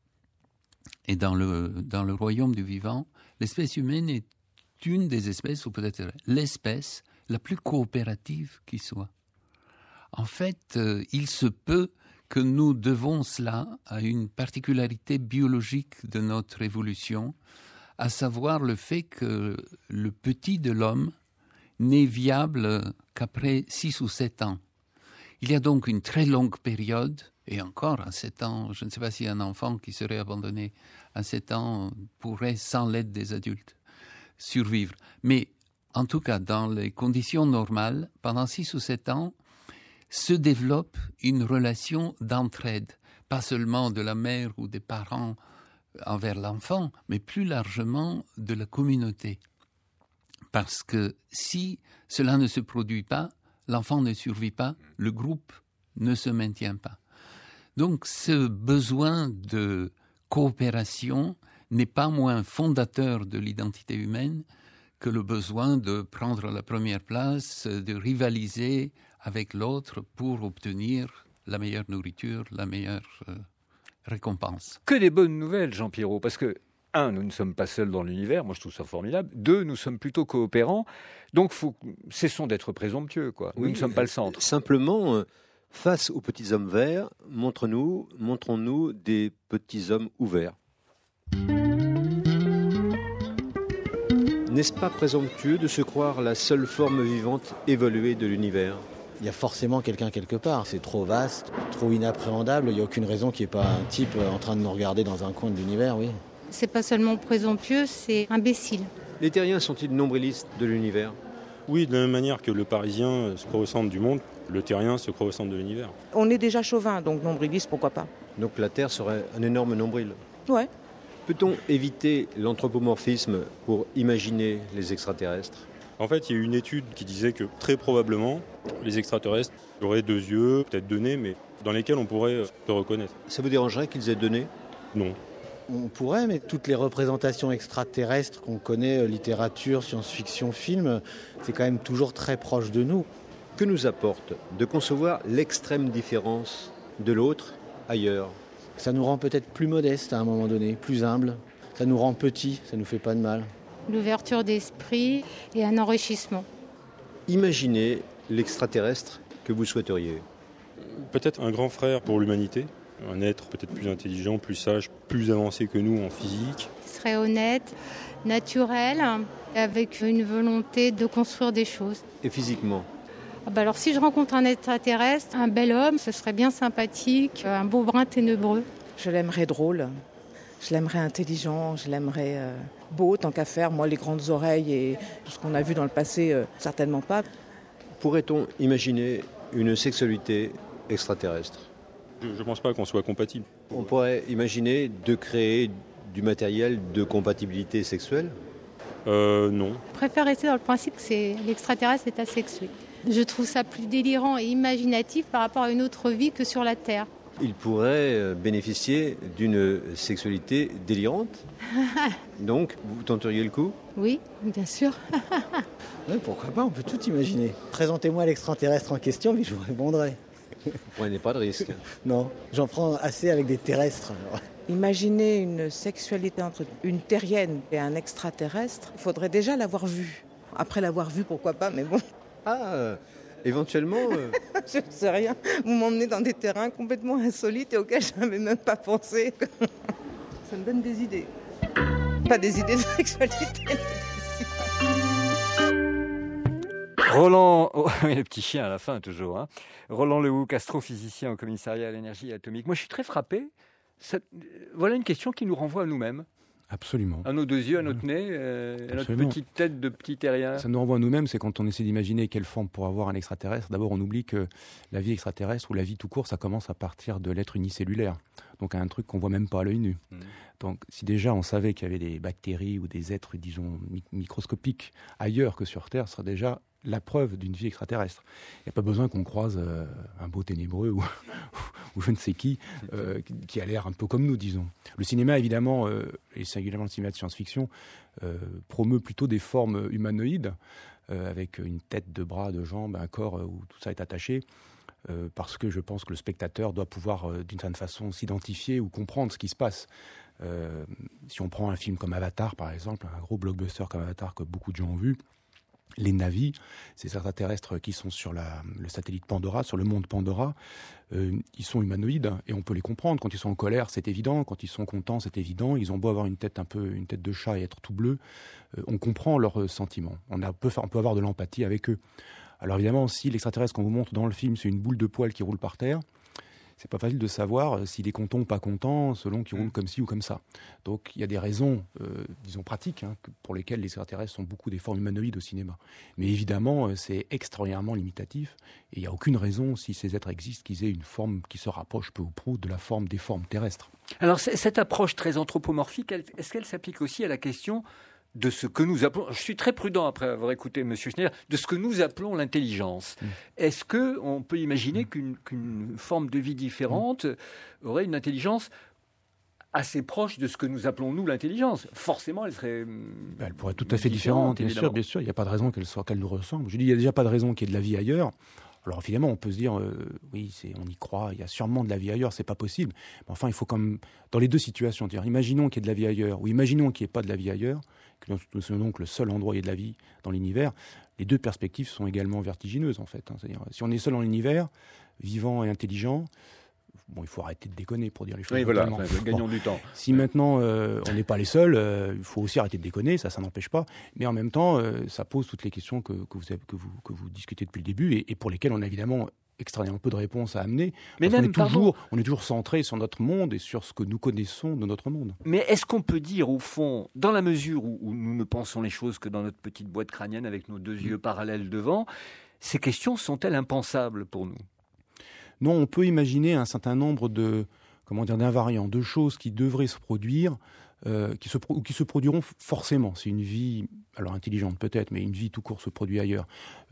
et dans le royaume du vivant, l'espèce humaine est une des espèces, ou peut-être l'espèce la plus coopérative qui soit. En fait, il se peut que nous devons cela à une particularité biologique de notre évolution, à savoir le fait que le petit de l'homme n'est viable qu'après 6 ou 7 ans. Il y a donc une très longue période, et encore à 7 ans, je ne sais pas si un enfant qui serait abandonné à 7 ans pourrait, sans l'aide des adultes, survivre. Mais en tout cas, dans les conditions normales, pendant 6 ou 7 ans, se développe une relation d'entraide, pas seulement de la mère ou des parents envers l'enfant, mais plus largement de la communauté. Parce que si cela ne se produit pas, l'enfant ne survit pas, le groupe ne se maintient pas. Donc ce besoin de coopération n'est pas moins fondateur de l'identité humaine que le besoin de prendre la première place, de rivaliser avec l'autre pour obtenir la meilleure nourriture, la meilleure récompense. Que des bonnes nouvelles, Jean Pirot, parce que 1, nous ne sommes pas seuls dans l'univers, moi je trouve ça formidable. 2, nous sommes plutôt coopérants, donc cessons d'être présomptueux, quoi. Nous ne sommes pas le centre. Simplement, face aux petits hommes verts, montrons-nous des petits hommes ouverts. N'est-ce pas présomptueux de se croire la seule forme vivante évoluée de l'univers ? Il y a forcément quelqu'un quelque part. C'est trop vaste, trop inappréhendable. Il n'y a aucune raison qu'il n'y ait pas un type en train de nous regarder dans un coin de l'univers, oui. C'est pas seulement présomptueux, c'est imbécile. Les terriens sont-ils nombrilistes de l'univers ? Oui, de la même manière que le Parisien se croit au centre du monde, le terrien se croit au centre de l'univers. On est déjà chauvin, donc nombriliste, pourquoi pas. Donc la Terre serait un énorme nombril. Ouais. Peut-on éviter l'anthropomorphisme pour imaginer les extraterrestres ? En fait, il y a eu une étude qui disait que très probablement, les extraterrestres auraient 2 yeux, peut-être 2 nez, mais dans lesquels on pourrait se reconnaître. Ça vous dérangerait qu'ils aient 2 nez ? Non. On pourrait, mais toutes les représentations extraterrestres qu'on connaît, littérature, science-fiction, film, c'est quand même toujours très proche de nous. Que nous apporte de concevoir l'extrême différence de l'autre ailleurs ? Ça nous rend peut-être plus modestes à un moment donné, plus humbles. Ça nous rend petits, ça nous fait pas de mal. L'ouverture d'esprit et un enrichissement. Imaginez l'extraterrestre que vous souhaiteriez. Peut-être un grand frère pour l'humanité, un être peut-être plus intelligent, plus sage, plus avancé que nous en physique. Il serait honnête, naturel, avec une volonté de construire des choses. Et physiquement ? Alors si je rencontre un extraterrestre, un bel homme, ce serait bien sympathique, un beau brun ténébreux. Je l'aimerais drôle, je l'aimerais intelligent, je l'aimerais beau, tant qu'à faire. Moi, les grandes oreilles et tout ce qu'on a vu dans le passé, certainement pas. Pourrait-on imaginer une sexualité extraterrestre ? Je ne pense pas qu'on soit compatible. On pourrait imaginer de créer du matériel de compatibilité sexuelle ? Non. Je préfère rester dans le principe que l'extraterrestre est asexué. Je trouve ça plus délirant et imaginatif par rapport à une autre vie que sur la Terre. Il pourrait bénéficier d'une sexualité délirante. Donc, vous tenteriez le coup ? Oui, bien sûr. Ouais, pourquoi pas, on peut tout imaginer. Présentez-moi l'extraterrestre en question, mais je vous répondrai. Vous prenez pas de risque. Non, j'en prends assez avec des terrestres. Alors. Imaginez une sexualité entre une terrienne et un extraterrestre, il faudrait déjà l'avoir vue. Après l'avoir vue, pourquoi pas, mais bon. Ah, éventuellement... Je ne sais rien. Vous m'emmenez dans des terrains complètement insolites et auxquels je n'avais même pas pensé. Ça me donne des idées. Pas des idées de sexualité. Roland, le petit chien à la fin toujours, hein. Roland Lehoucq, astrophysicien au commissariat à l'énergie atomique. Moi je suis très frappé. Voilà une question qui nous renvoie à nous-mêmes. Absolument. À nos 2 yeux, à notre nez, à notre petite tête de petit terrien. Ça nous renvoie à nous-mêmes, c'est quand on essaie d'imaginer quelle forme pourrait avoir un extraterrestre. D'abord, on oublie que la vie extraterrestre ou la vie tout court, ça commence à partir de l'être unicellulaire. Donc un truc qu'on voit même pas à l'œil nu. Donc si déjà on savait qu'il y avait des bactéries ou des êtres, disons, microscopiques ailleurs que sur Terre, ce serait déjà la preuve d'une vie extraterrestre. Il n'y a pas besoin qu'on croise un beau ténébreux ou je ne sais qui a l'air un peu comme nous, disons. Le cinéma, évidemment, et singulièrement le cinéma de science-fiction, promeut plutôt des formes humanoïdes, avec une tête, 2 bras, 2 jambes, un corps où tout ça est attaché, parce que je pense que le spectateur doit pouvoir, d'une certaine façon, s'identifier ou comprendre ce qui se passe. Si on prend un film comme Avatar, par exemple, un gros blockbuster comme Avatar que beaucoup de gens ont vu, les Na'vi, ces extraterrestres qui sont sur le satellite Pandora, sur le monde Pandora, ils sont humanoïdes et on peut les comprendre. Quand ils sont en colère, c'est évident. Quand ils sont contents, c'est évident. Ils ont beau avoir une tête de chat et être tout bleu, on comprend leurs sentiments. On peut avoir de l'empathie avec eux. Alors évidemment, si l'extraterrestre qu'on vous montre dans le film, c'est une boule de poils qui roule par terre, c'est pas facile de savoir s'il est content ou pas content, selon qu'il roule comme ci ou comme ça. Donc il y a des raisons, disons pratiques, pour lesquelles les extraterrestres sont beaucoup des formes humanoïdes au cinéma. Mais évidemment, c'est extraordinairement limitatif, et il n'y a aucune raison, si ces êtres existent, qu'ils aient une forme qui se rapproche peu ou prou de la forme des formes terrestres. Alors cette approche très anthropomorphique, est-ce qu'elle s'applique aussi à la question de ce que nous appelons, je suis très prudent après avoir écouté M. Schneider, de ce que nous appelons l'intelligence. Est-ce qu'on peut imaginer qu'une forme de vie différente aurait une intelligence assez proche de ce que nous appelons, nous, l'intelligence? Forcément, elle serait... Elle pourrait être tout à fait différente, bien sûr. Il n'y a pas de raison qu'elle nous ressemble. Je dis, il n'y a déjà pas de raison qu'il y ait de la vie ailleurs. Alors évidemment, on peut se dire, oui, on y croit, il y a sûrement de la vie ailleurs, c'est pas possible. Mais enfin, il faut comme dans les deux situations, dire, imaginons qu'il y ait de la vie ailleurs, ou imaginons qu'il n'y ait pas de la vie ailleurs, que nous sommes donc le seul endroit où il y a de la vie dans l'univers. Les deux perspectives sont également vertigineuses, en fait. C'est-à-dire, si on est seul dans l'univers, vivant et intelligent, bon, il faut arrêter de déconner pour dire les choses. Oui, voilà, gagnons du temps. Si maintenant on n'est pas les seuls, il faut aussi arrêter de déconner, ça n'empêche pas. Mais en même temps, ça pose toutes les questions que vous discutez depuis le début et pour lesquelles on a évidemment extrêmement peu de réponses à amener. Mais même, on est toujours centré sur notre monde et sur ce que nous connaissons de notre monde. Mais est-ce qu'on peut dire, au fond, dans la mesure où nous ne pensons les choses que dans notre petite boîte crânienne avec nos deux yeux parallèles devant, ces questions sont-elles impensables pour nous ? Non, on peut imaginer un certain nombre d'invariants, de choses qui devraient se produire, qui se produiront forcément. C'est une vie, alors intelligente peut-être, mais une vie tout court se produit ailleurs.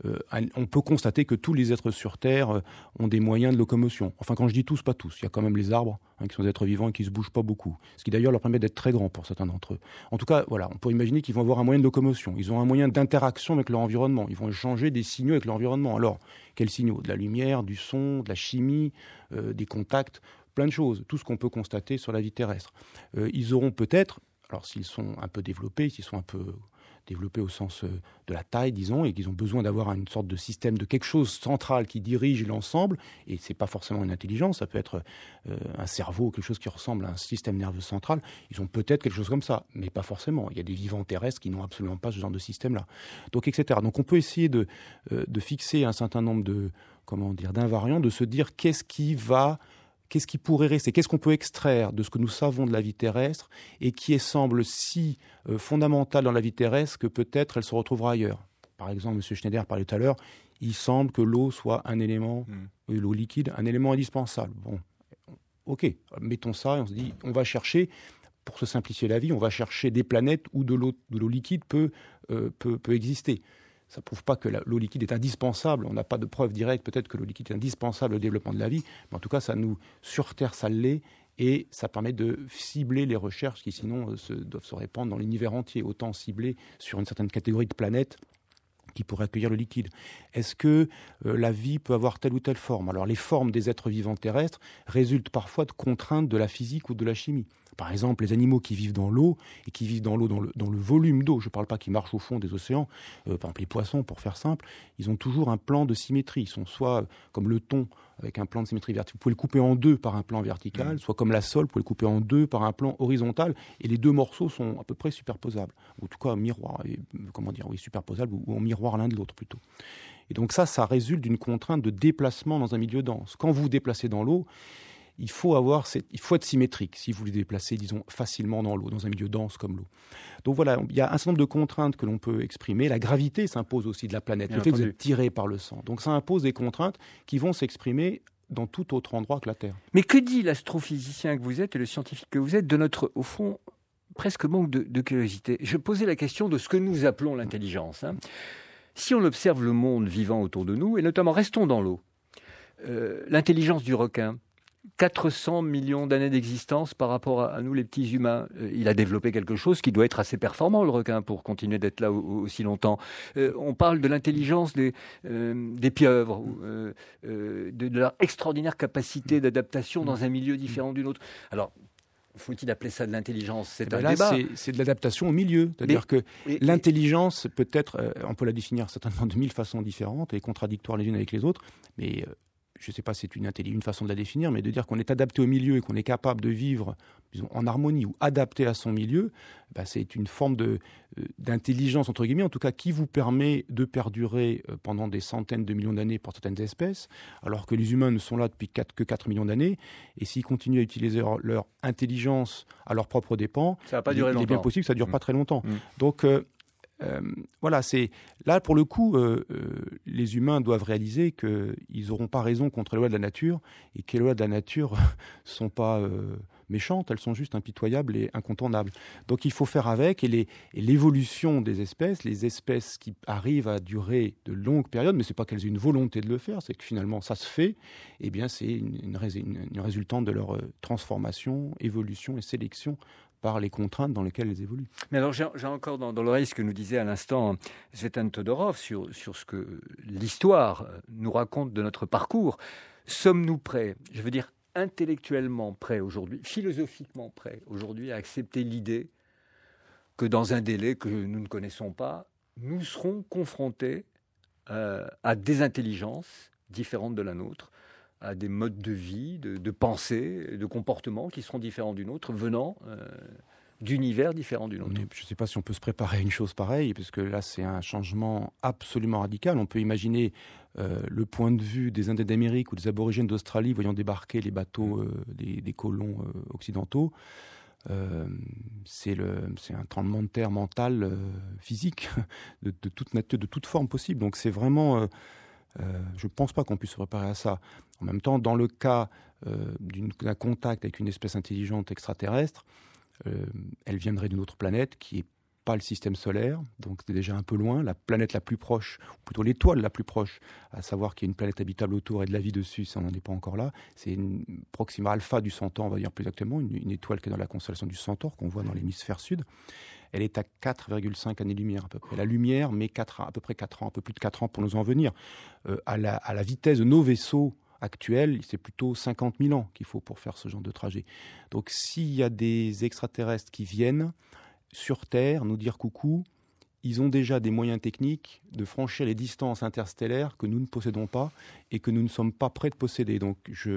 On peut constater que tous les êtres sur Terre ont des moyens de locomotion. Enfin, quand je dis tous, pas tous. Il y a quand même les arbres, qui sont des êtres vivants et qui ne se bougent pas beaucoup. Ce qui d'ailleurs leur permet d'être très grands pour certains d'entre eux. En tout cas, voilà, on peut imaginer qu'ils vont avoir un moyen de locomotion. Ils ont un moyen d'interaction avec leur environnement. Ils vont échanger des signaux avec leur environnement. Alors, quels signaux ? De la lumière, du son, de la chimie, des contacts, plein de choses. Tout ce qu'on peut constater sur la vie terrestre. Ils auront peut-être, alors s'ils sont un peu développés, s'ils sont un peu développés au sens de la taille, disons, et qu'ils ont besoin d'avoir une sorte de système, de quelque chose central qui dirige l'ensemble, et c'est pas forcément une intelligence, ça peut être un cerveau, quelque chose qui ressemble à un système nerveux central, ils ont peut-être quelque chose comme ça, mais pas forcément. Il y a des vivants terrestres qui n'ont absolument pas ce genre de système-là. Donc, etc. Donc on peut essayer de fixer un certain nombre d'invariants, de se dire qu'est-ce qui pourrait rester, qu'est-ce qu'on peut extraire de ce que nous savons de la vie terrestre et qui semble si fondamental dans la vie terrestre que peut-être elle se retrouvera ailleurs. Par exemple, M. Schneider parlait tout à l'heure, il semble que l'eau soit un élément, l'eau liquide, un élément indispensable. Bon, ok, mettons ça et on se dit, on va chercher, pour se simplifier la vie, on va chercher des planètes où de l'eau liquide peut exister. Ça ne prouve pas que l'eau liquide est indispensable. On n'a pas de preuve directe, peut-être que l'eau liquide est indispensable au développement de la vie. Mais en tout cas, sur Terre, ça l'est. Et ça permet de cibler les recherches qui, sinon, doivent se répandre dans l'univers entier. Autant cibler sur une certaine catégorie de planètes qui pourraient accueillir le liquide. Est-ce que la vie peut avoir telle ou telle forme ? Alors, les formes des êtres vivants terrestres résultent parfois de contraintes de la physique ou de la chimie. Par exemple, les animaux qui vivent dans l'eau et qui vivent dans l'eau, dans le volume d'eau, je ne parle pas qui marchent au fond des océans, par exemple les poissons, pour faire simple, ils ont toujours un plan de symétrie. Ils sont soit comme le thon, avec un plan de symétrie verticale. Vous pouvez le couper en deux par un plan vertical, soit comme la sole, vous pouvez le couper en deux par un plan horizontal, et les deux morceaux sont à peu près superposables, ou en tout cas superposables, ou en miroir l'un de l'autre plutôt. Et donc ça résulte d'une contrainte de déplacement dans un milieu dense. Quand vous vous déplacez dans l'eau, il faut être symétrique si vous les déplacez, disons, facilement dans l'eau, dans un milieu dense comme l'eau. Donc voilà, il y a un certain nombre de contraintes que l'on peut exprimer. La gravité s'impose aussi de la planète, le fait que vous êtes tiré par le sang. Donc ça impose des contraintes qui vont s'exprimer dans tout autre endroit que la Terre. Mais que dit l'astrophysicien que vous êtes et le scientifique que vous êtes de notre, au fond, presque manque de curiosité ? Je posais la question de ce que nous appelons l'intelligence. Si on observe le monde vivant autour de nous, et notamment restons dans l'eau, l'intelligence du requin, 400 millions d'années d'existence par rapport à nous les petits humains. Il a développé quelque chose qui doit être assez performant, le requin, pour continuer d'être là aussi longtemps. On parle de l'intelligence des pieuvres, de leur extraordinaire capacité d'adaptation dans un milieu différent d'une autre. Alors, Faut-il appeler ça de l'intelligence? C'est un là, débat. C'est de l'adaptation au milieu. C'est-à-dire que l'intelligence, peut-être, on peut la définir certainement de 1000 façons différentes et contradictoires les unes avec les autres, mais je ne sais pas si c'est une façon de la définir, mais de dire qu'on est adapté au milieu et qu'on est capable de vivre, disons, en harmonie ou adapté à son milieu, c'est une forme d'intelligence, entre guillemets, en tout cas, qui vous permet de perdurer pendant des centaines de millions d'années pour certaines espèces, alors que les humains ne sont là depuis que 4 millions d'années, et s'ils continuent à utiliser leur intelligence à leurs propres dépens, ça va pas durer longtemps. Il est bien possible que ça ne dure pas très longtemps. Donc, voilà, c'est là pour le coup, les humains doivent réaliser qu'ils n'auront pas raison contre les lois de la nature et que les lois de la nature ne sont pas méchantes, elles sont juste impitoyables et incontournables. Donc il faut faire avec, et l'évolution des espèces, les espèces qui arrivent à durer de longues périodes, mais c'est pas qu'elles aient une volonté de le faire, c'est que finalement ça se fait, et bien c'est une résultante de leur transformation, évolution et sélection par les contraintes dans lesquelles elles évoluent. Mais alors j'ai encore dans l'oreille ce que nous disait à l'instant Svetlana Todorov sur ce que l'histoire nous raconte de notre parcours. Sommes-nous prêts, je veux dire intellectuellement prêts aujourd'hui, philosophiquement prêts aujourd'hui à accepter l'idée que dans un délai que nous ne connaissons pas, nous serons confrontés à des intelligences différentes de la nôtre, à des modes de vie, de pensée, de comportement qui seront différents du nôtre, venant d'univers différents du nôtre. Je ne sais pas si on peut se préparer à une chose pareille, parce que là, c'est un changement absolument radical. On peut imaginer le point de vue des Indiens d'Amérique ou des aborigènes d'Australie voyant débarquer les bateaux des colons occidentaux. C'est un tremblement de terre mental, physique, de toute nature, de toute forme possible. Donc c'est vraiment... je ne pense pas qu'on puisse se préparer à ça. En même temps, dans le cas d'un contact avec une espèce intelligente extraterrestre, elle viendrait d'une autre planète qui n'est pas le système solaire, donc c'est déjà un peu loin. La planète la plus proche, ou plutôt l'étoile la plus proche, à savoir qu'il y a une planète habitable autour et de la vie dessus, ça on n'en est pas encore là. C'est une Proxima Alpha du Centaure, on va dire plus exactement, une étoile qui est dans la constellation du Centaure, qu'on voit dans l'hémisphère sud. Elle est à 4,5 années-lumière à peu près. La lumière met à peu près 4 ans, un peu plus de 4 ans pour nous en venir. À la vitesse de nos vaisseaux actuels, c'est plutôt 50 000 ans qu'il faut pour faire ce genre de trajet. Donc s'il y a des extraterrestres qui viennent sur Terre nous dire coucou, ils ont déjà des moyens techniques de franchir les distances interstellaires que nous ne possédons pas et que nous ne sommes pas prêts de posséder. Donc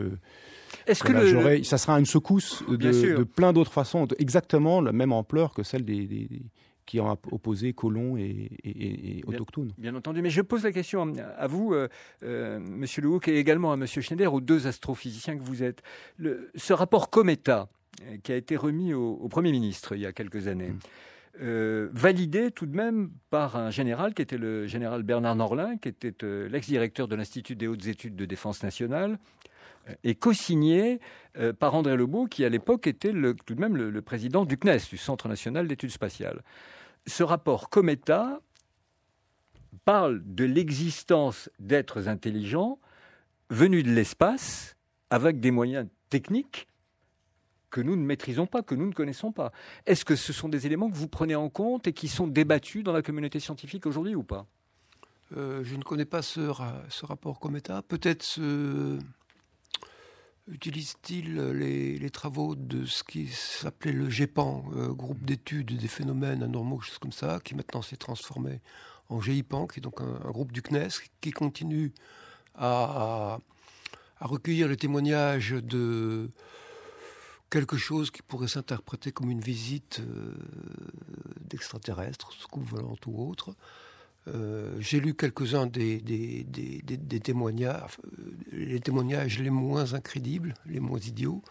ça sera une secousse de plein d'autres façons, exactement la même ampleur que celle qui ont opposé colons et autochtones. Bien entendu, mais je pose la question à vous, Monsieur Le Houcq, et également à Monsieur Schneider, aux deux astrophysiciens que vous êtes. Ce rapport Cometa, qui a été remis au Premier ministre il y a quelques années, validé tout de même par un général qui était le général Bernard Norlin, qui était l'ex-directeur de l'Institut des hautes études de défense nationale, et co-signé par André Lebeau, qui à l'époque était tout de même le président du CNES, du Centre national d'études spatiales. Ce rapport Cometa parle de l'existence d'êtres intelligents venus de l'espace avec des moyens techniques que nous ne maîtrisons pas, que nous ne connaissons pas. Est-ce que ce sont des éléments que vous prenez en compte et qui sont débattus dans la communauté scientifique aujourd'hui ou pas ? Je ne connais pas ce rapport Cometa. Peut-être utilise-t-il les travaux de ce qui s'appelait le GEPAN, groupe d'études des phénomènes anormaux, choses comme ça, qui maintenant s'est transformé en GIPAN, qui est donc un groupe du CNES, qui continue à recueillir le témoignage de quelque chose qui pourrait s'interpréter comme une visite d'extraterrestres, scoop volant ou autre. J'ai lu quelques-uns des témoignages, les témoignages les moins incrédibles, les moins idiots.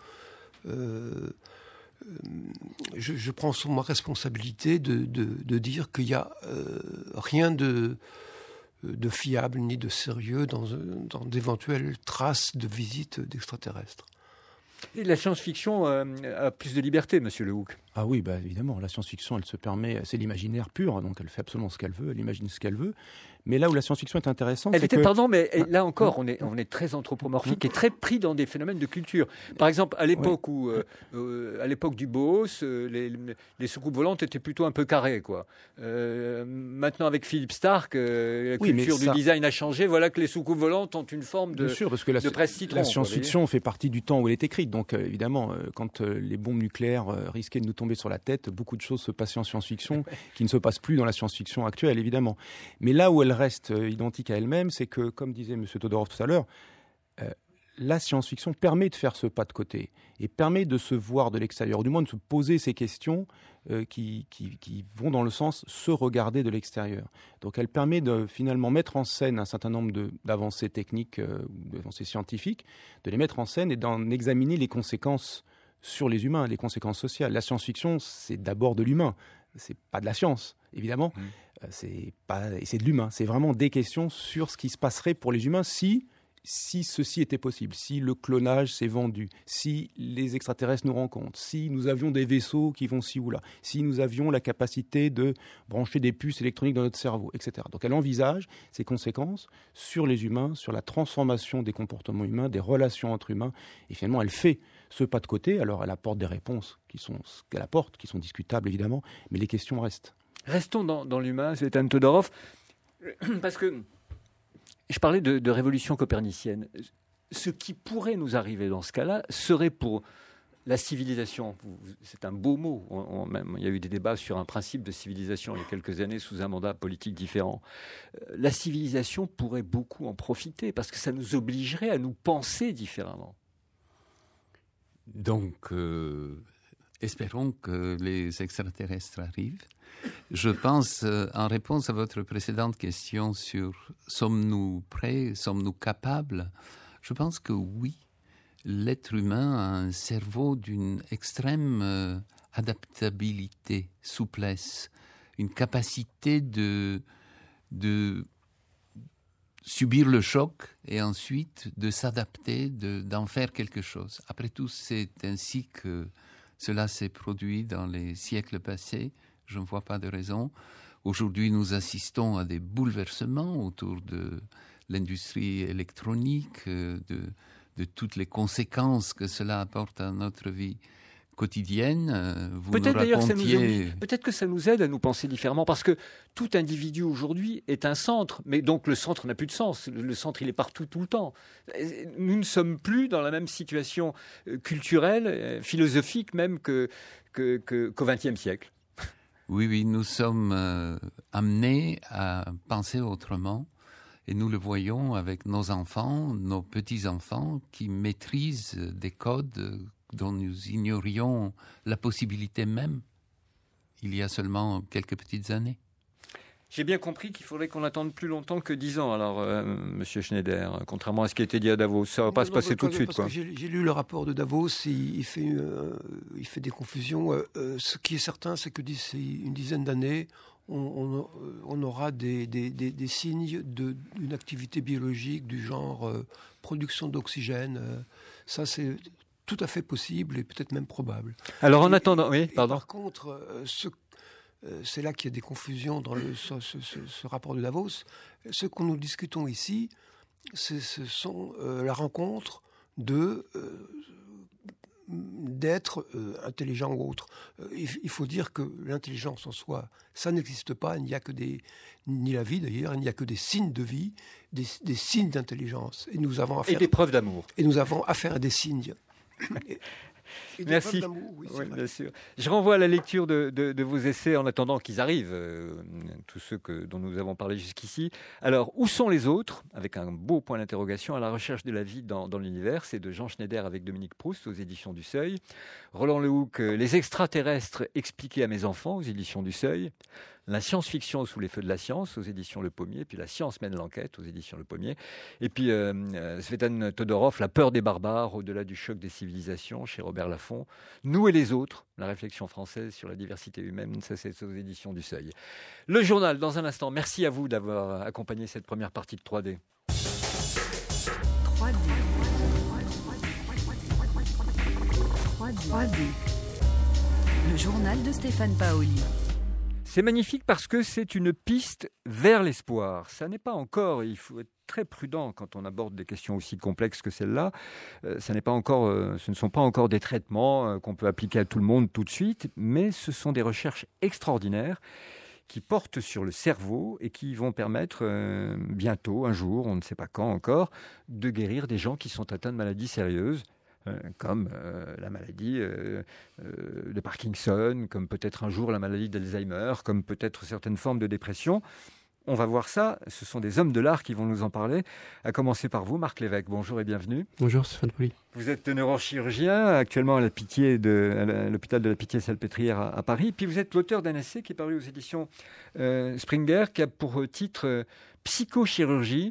Je prends sur ma responsabilité de dire qu'il n'y a rien de fiable ni de sérieux dans d'éventuelles traces de visites d'extraterrestres. Et la science-fiction a plus de liberté, Monsieur Le Houcq. Ah oui, évidemment, la science-fiction, elle se permet, c'est l'imaginaire pur, donc elle fait absolument ce qu'elle veut, elle imagine ce qu'elle veut, Mais là où la science-fiction est intéressante, Pardon, mais là encore, on est très anthropomorphique et très pris dans des phénomènes de culture. Par exemple, à l'époque à l'époque du Boos, les soucoupes volantes étaient plutôt un peu carrées, quoi. Maintenant, avec Philippe Stark, la culture du design a changé. Voilà que les soucoupes volantes ont une forme de presse citron. La science-fiction fait partie du temps où elle est écrite. Donc, évidemment, quand les bombes nucléaires risquaient de nous tomber sur la tête, beaucoup de choses se passaient en science-fiction qui ne se passent plus dans la science-fiction actuelle, évidemment. Mais là où elle reste identique à elle-même, c'est que, comme disait M. Todorov tout à l'heure, la science-fiction permet de faire ce pas de côté et permet de se voir de l'extérieur, ou du moins de se poser ces questions qui vont dans le sens se regarder de l'extérieur. Donc elle permet de finalement mettre en scène un certain nombre d'avancées techniques, d'avancées scientifiques, de les mettre en scène et d'en examiner les conséquences sur les humains, les conséquences sociales. La science-fiction, c'est d'abord de l'humain, c'est pas de la science, évidemment. C'est de l'humain. C'est vraiment des questions sur ce qui se passerait pour les humains si ceci était possible, si le clonage s'est vendu, si les extraterrestres nous rencontrent, si nous avions des vaisseaux qui vont ci ou là, si nous avions la capacité de brancher des puces électroniques dans notre cerveau, etc. Donc elle envisage ces conséquences sur les humains, sur la transformation des comportements humains, des relations entre humains, et finalement elle fait ce pas de côté. Alors elle apporte des réponses qui sont ce qu'elle apporte, qui sont discutables évidemment, mais les questions restent. Restons dans l'humain, Svetlana Todorov, parce que je parlais de révolution copernicienne. Ce qui pourrait nous arriver dans ce cas-là serait pour la civilisation. C'est un beau mot. Il y a eu des débats sur un principe de civilisation il y a quelques années sous un mandat politique différent. La civilisation pourrait beaucoup en profiter parce que ça nous obligerait à nous penser différemment. Donc, espérons que les extraterrestres arrivent. Je pense, en réponse à votre précédente question sur sommes-nous prêts, sommes-nous capables, je pense que oui. L'être humain a un cerveau d'une extrême adaptabilité, souplesse, une capacité de subir le choc et ensuite de s'adapter, d'en faire quelque chose. Après tout, c'est ainsi que cela s'est produit dans les siècles passés. Je ne vois pas de raison. Aujourd'hui, nous assistons à des bouleversements autour de l'industrie électronique, de toutes les conséquences que cela apporte à notre vie quotidienne. Peut-être que ça nous aide à nous penser différemment, parce que tout individu aujourd'hui est un centre, mais donc le centre n'a plus de sens. Le centre, il est partout, tout le temps. Nous ne sommes plus dans la même situation culturelle, philosophique même qu'au XXe siècle. Oui, nous sommes amenés à penser autrement et nous le voyons avec nos enfants, nos petits-enfants qui maîtrisent des codes dont nous ignorions la possibilité même il y a seulement quelques petites années. J'ai bien compris qu'il faudrait qu'on attende plus longtemps que 10 ans, alors, Monsieur Schneider, contrairement à ce qui a été dit à Davos. Ça ne va pas se passer tout de suite. Quoi. J'ai lu le rapport de Davos, il fait des confusions. Ce qui est certain, c'est que d'ici une dizaine d'années, on aura des signes d'une activité biologique du genre production d'oxygène. Ça, c'est tout à fait possible et peut-être même probable. Alors, en attendant... Oui, pardon. Par contre, c'est là qu'il y a des confusions dans ce rapport de Davos. Ce que nous discutons ici, ce sont la rencontre d'êtres intelligents ou autres. Il faut dire que l'intelligence en soi, ça n'existe pas. Il n'y a que ni la vie d'ailleurs, il n'y a que des signes de vie, des signes d'intelligence. Et des preuves d'amour. Et nous avons affaire à des signes. Merci. Oui, bien sûr. Je renvoie à la lecture de vos essais en attendant qu'ils arrivent, tous ceux dont nous avons parlé jusqu'ici. Alors, où sont les autres ? Avec un beau point d'interrogation, à la recherche de la vie dans l'univers. C'est de Jean Schneider avec Dominique Proust aux éditions du Seuil. Roland Lehoucq, Les extraterrestres expliqués à mes enfants aux éditions du Seuil. La science-fiction sous les feux de la science aux éditions Le Pommier, puis La science mène l'enquête aux éditions Le Pommier, et puis Svetlana Todorov, La peur des barbares au-delà du choc des civilisations chez Robert Laffont. Nous et les autres, la réflexion française sur la diversité humaine, ça c'est aux éditions du Seuil. Le journal dans un instant. Merci à vous d'avoir accompagné cette première partie de 3D. 3D. Le journal de Stéphane Paoli. C'est magnifique parce que c'est une piste vers l'espoir. Ça n'est pas encore, il faut être très prudent quand on aborde des questions aussi complexes que celle-là. Ce ne sont pas encore des traitements qu'on peut appliquer à tout le monde tout de suite, mais ce sont des recherches extraordinaires qui portent sur le cerveau et qui vont permettre bientôt, un jour, on ne sait pas quand encore, de guérir des gens qui sont atteints de maladies sérieuses. Comme la maladie de Parkinson, comme peut-être un jour la maladie d'Alzheimer, comme peut-être certaines formes de dépression. On va voir ça, ce sont des hommes de l'art qui vont nous en parler, à commencer par vous, Marc Lévesque. Bonjour et bienvenue. Bonjour Stéphane Poli. Vous êtes neurochirurgien, actuellement à l'hôpital de la Pitié-Salpêtrière à Paris, puis vous êtes l'auteur d'un essai qui est paru aux éditions Springer, qui a pour titre « Psychochirurgie ».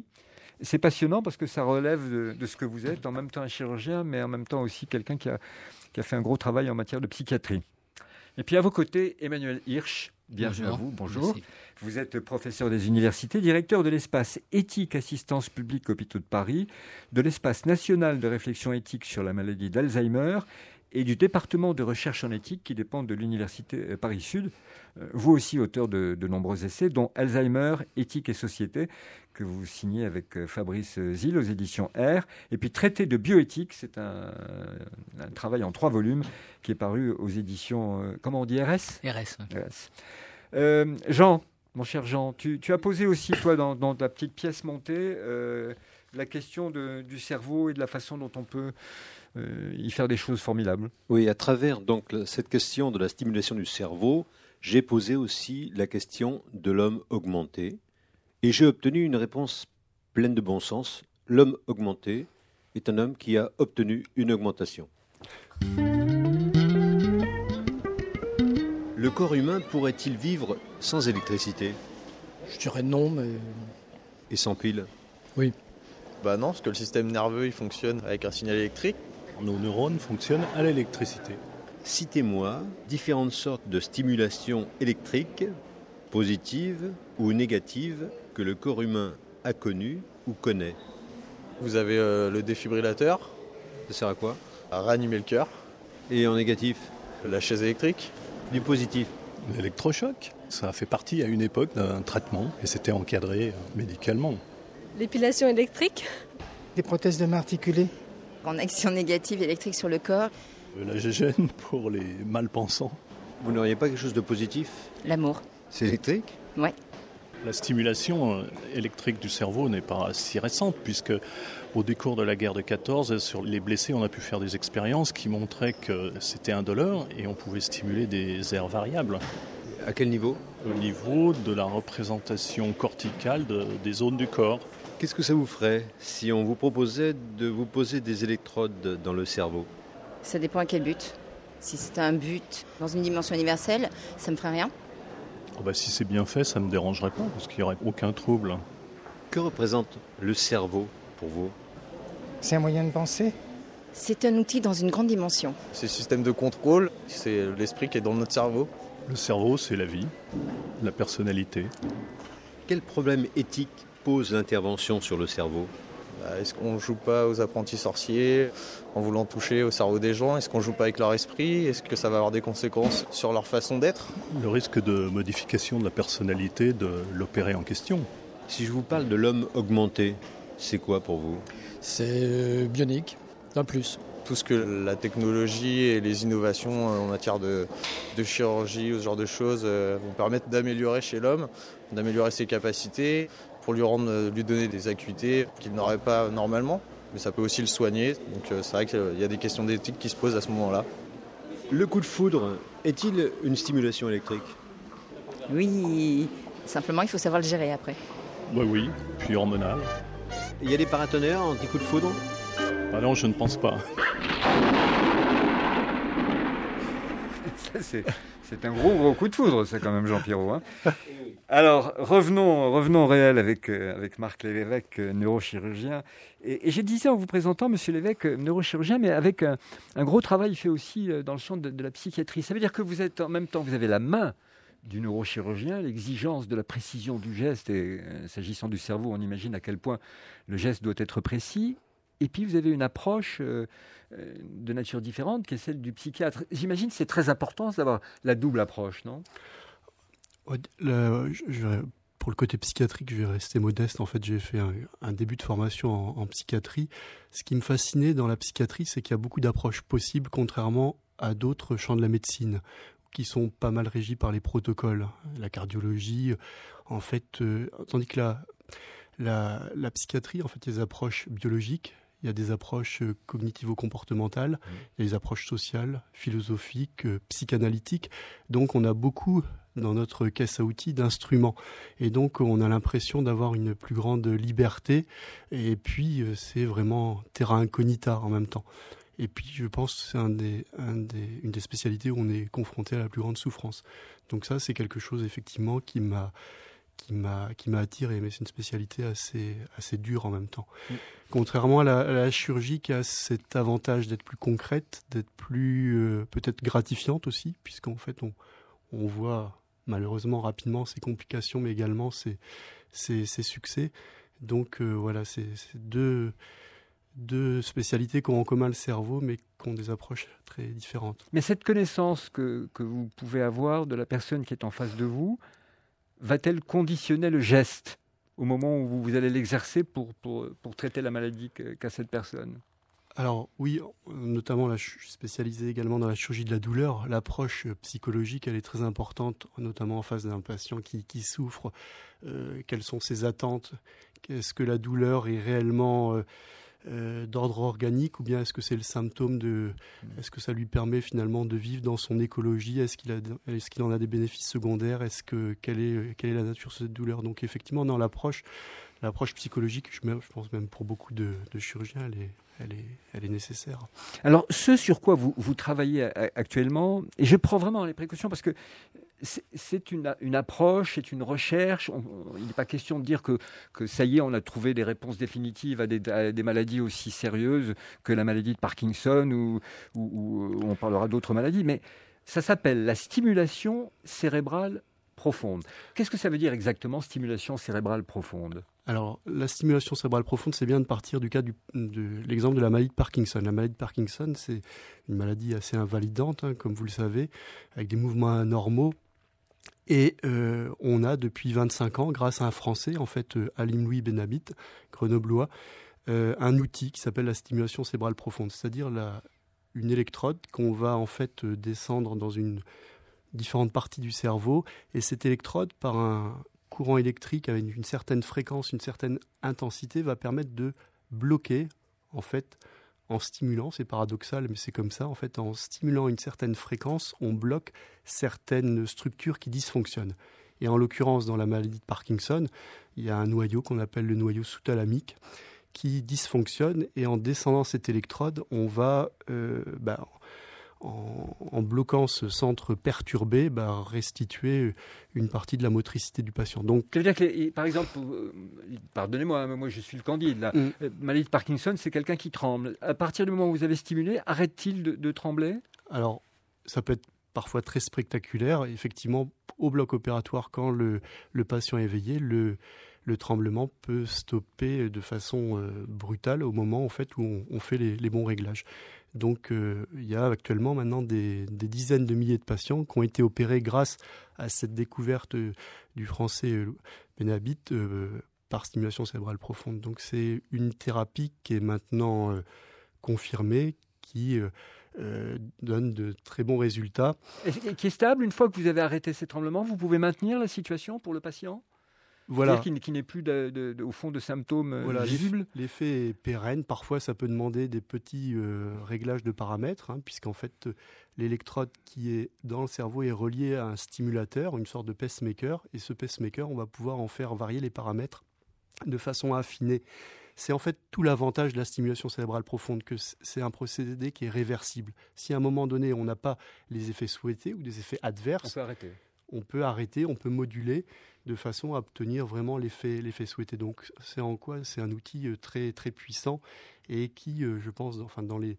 C'est passionnant parce que ça relève de ce que vous êtes, en même temps un chirurgien, mais en même temps aussi quelqu'un qui a fait un gros travail en matière de psychiatrie. Et puis à vos côtés, Emmanuel Hirsch. Bienvenue à vous, bonjour. Merci. Vous êtes professeur des universités, directeur de l'espace éthique assistance publique Hôpitaux de Paris, de l'espace national de réflexion éthique sur la maladie d'Alzheimer et du département de recherche en éthique qui dépend de l'université Paris-Sud. Vous aussi auteur de nombreux essais, dont Alzheimer, éthique et société, que vous signez avec Fabrice Zil aux éditions R. Et puis Traité de bioéthique, c'est un travail en 3 volumes qui est paru aux éditions, comment on dit, RS ? RS. Jean, mon cher Jean, tu as posé aussi, toi, dans ta petite pièce montée, la question du cerveau et de la façon dont on peut y faire des choses formidables. Oui, à travers donc cette question de la stimulation du cerveau, j'ai posé aussi la question de l'homme augmenté et j'ai obtenu une réponse pleine de bon sens. L'homme augmenté est un homme qui a obtenu une augmentation. Le corps humain pourrait-il vivre sans électricité ? Je dirais non, mais... Et sans pile ? Oui. Bah non, parce que le système nerveux, il fonctionne avec un signal électrique. Nos neurones fonctionnent à l'électricité. Citez-moi différentes sortes de stimulation électrique, positive ou négative, que le corps humain a connues ou connaît. Vous avez le défibrillateur. Ça sert à quoi ? À réanimer le cœur. Et en négatif ? La chaise électrique. Du positif ? L'électrochoc. Ça a fait partie à une époque d'un traitement et c'était encadré médicalement. L'épilation électrique. Des prothèses de main articulées. En action négative électrique sur le corps. La gégène pour les malpensants. Vous n'auriez pas quelque chose de positif ? L'amour. C'est électrique ? Oui. La stimulation électrique du cerveau n'est pas si récente puisque au décours de la guerre de 14, sur les blessés, on a pu faire des expériences qui montraient que c'était indolore et on pouvait stimuler des aires variables. À quel niveau ? Au niveau de la représentation corticale des zones du corps. Qu'est-ce que ça vous ferait si on vous proposait de vous poser des électrodes dans le cerveau ? Ça dépend à quel but. Si c'est un but dans une dimension universelle, ça me ferait rien. Si c'est bien fait, ça ne me dérangerait pas parce qu'il n'y aurait aucun trouble. Que représente le cerveau pour vous ? C'est un moyen de penser ? C'est un outil dans une grande dimension. C'est le système de contrôle, c'est l'esprit qui est dans notre cerveau. Le cerveau, c'est la vie, la personnalité. Quel problème éthique pose l'intervention sur le cerveau ? Est-ce qu'on ne joue pas aux apprentis sorciers en voulant toucher au cerveau des gens ? Est-ce qu'on ne joue pas avec leur esprit ? Est-ce que ça va avoir des conséquences sur leur façon d'être ? Le risque de modification de la personnalité de l'opéré en question. Si je vous parle de l'homme augmenté, c'est quoi pour vous ? C'est bionique, un plus. Tout ce que la technologie et les innovations en matière de chirurgie ou ce genre de choses vont permettre d'améliorer chez l'homme, d'améliorer ses capacités, pour lui donner des acuités qu'il n'aurait pas normalement, mais ça peut aussi le soigner. Donc c'est vrai qu'il y a des questions d'éthique qui se posent à ce moment-là. Le coup de foudre est-il une stimulation électrique ? Oui, simplement il faut savoir le gérer après. Oui, puis hormonal. Il y a des paratonnerres anti-coup de foudre ? Ah non, je ne pense pas. C'est un gros coup de foudre, ça quand même, Jean Pirot. Hein. Alors, revenons au réel avec Marc Lévesque, neurochirurgien. Et je disais en vous présentant, Monsieur Lévesque, neurochirurgien, mais avec un gros travail fait aussi dans le champ de la psychiatrie. Ça veut dire que vous êtes en même temps, vous avez la main du neurochirurgien, l'exigence de la précision du geste, et s'agissant du cerveau, on imagine à quel point le geste doit être précis. Et puis vous avez une approche de nature différente qui est celle du psychiatre. J'imagine que c'est très important d'avoir la double approche, non ? Pour le côté psychiatrique, je vais rester modeste. En fait, j'ai fait un début de formation en psychiatrie. Ce qui me fascinait dans la psychiatrie, c'est qu'il y a beaucoup d'approches possibles, contrairement à d'autres champs de la médecine, qui sont pas mal régis par les protocoles. La cardiologie, en fait, tandis que la psychiatrie, en fait, il y a des approches biologiques, il y a des approches cognitivo-comportementales, il y a des approches sociales, philosophiques, psychanalytiques. Donc, on a beaucoup dans notre caisse à outils d'instruments. Et donc, on a l'impression d'avoir une plus grande liberté. Et puis, c'est vraiment terra incognita en même temps. Et puis, je pense que c'est une des spécialités où on est confronté à la plus grande souffrance. Donc ça, c'est quelque chose, effectivement, qui m'a attiré. Mais c'est une spécialité assez dure en même temps. Contrairement à la chirurgie qui a cet avantage d'être plus concrète, d'être plus peut-être gratifiante aussi, puisqu'en fait, on voit malheureusement rapidement ses complications, mais également ses succès. Donc voilà, c'est deux spécialités qui ont en commun le cerveau, mais qui ont des approches très différentes. Mais cette connaissance que vous pouvez avoir de la personne qui est en face de vous, va-t-elle conditionner le geste au moment où vous allez l'exercer pour traiter la maladie qu'a cette personne ? Alors oui, notamment là, je suis spécialisé également dans la chirurgie de la douleur. L'approche psychologique, elle est très importante, notamment en face d'un patient qui souffre. Quelles sont ses attentes ? Est-ce que la douleur est réellement d'ordre organique, ou bien est-ce que c'est le symptôme est-ce que ça lui permet finalement de vivre dans son écologie ? Est-ce qu'il en a des bénéfices secondaires ? Quelle est la nature de cette douleur ? Donc effectivement, dans l'approche psychologique, je pense même pour beaucoup de chirurgiens, elle est nécessaire. Alors, ce sur quoi vous travaillez actuellement, et je prends vraiment les précautions parce que c'est une approche, c'est une recherche. Il n'est pas question de dire que ça y est, on a trouvé des réponses définitives à des maladies aussi sérieuses que la maladie de Parkinson ou on parlera d'autres maladies, mais ça s'appelle la stimulation cérébrale profonde. Qu'est-ce que ça veut dire exactement, stimulation cérébrale profonde ? Alors, la stimulation cérébrale profonde, c'est bien de partir du cas de l'exemple de la maladie de Parkinson. La maladie de Parkinson, c'est une maladie assez invalidante, comme vous le savez, avec des mouvements anormaux. Et on a depuis 25 ans, grâce à un Français, en fait, Halim Louis Benhabit, grenoblois, un outil qui s'appelle la stimulation cérébrale profonde, c'est-à-dire une électrode qu'on va en fait descendre dans différentes parties du cerveau, et cette électrode, par un courant électrique avec une certaine fréquence, une certaine intensité, va permettre de bloquer, en fait, en stimulant, c'est paradoxal, mais c'est comme ça, en fait, en stimulant une certaine fréquence, on bloque certaines structures qui dysfonctionnent. Et en l'occurrence, dans la maladie de Parkinson, il y a un noyau qu'on appelle le noyau sous-thalamique qui dysfonctionne, et en descendant cette électrode, on va, en bloquant ce centre perturbé, restituer une partie de la motricité du patient. Donc, ça veut dire que, par exemple, pardonnez-moi, moi je suis le candide, la maladie de Parkinson, c'est quelqu'un qui tremble. À partir du moment où vous avez stimulé, arrête-t-il de trembler ? Alors, ça peut être parfois très spectaculaire. Effectivement, au bloc opératoire, quand le patient est éveillé, le tremblement peut stopper de façon brutale au moment en fait, où on fait les bons réglages. Donc il y a actuellement maintenant des dizaines de milliers de patients qui ont été opérés grâce à cette découverte du Français Benhabit par stimulation cérébrale profonde. Donc c'est une thérapie qui est maintenant confirmée, qui donne de très bons résultats. Et qui est stable, une fois que vous avez arrêté ces tremblements, vous pouvez maintenir la situation pour le patient ? Voilà. C'est-à-dire qu'il n'ait plus au fond de symptômes visibles. L'effet est pérenne. Parfois, ça peut demander des petits réglages de paramètres, puisqu'en fait, l'électrode qui est dans le cerveau est reliée à un stimulateur, une sorte de pacemaker. Et ce pacemaker, on va pouvoir en faire varier les paramètres de façon affinée. C'est en fait tout l'avantage de la stimulation cérébrale profonde, que c'est un procédé qui est réversible. Si à un moment donné, on n'a pas les effets souhaités ou des effets adverses, on peut arrêter, on peut moduler de façon à obtenir vraiment l'effet souhaité. Donc c'est un outil très, très puissant et qui, je pense, dans les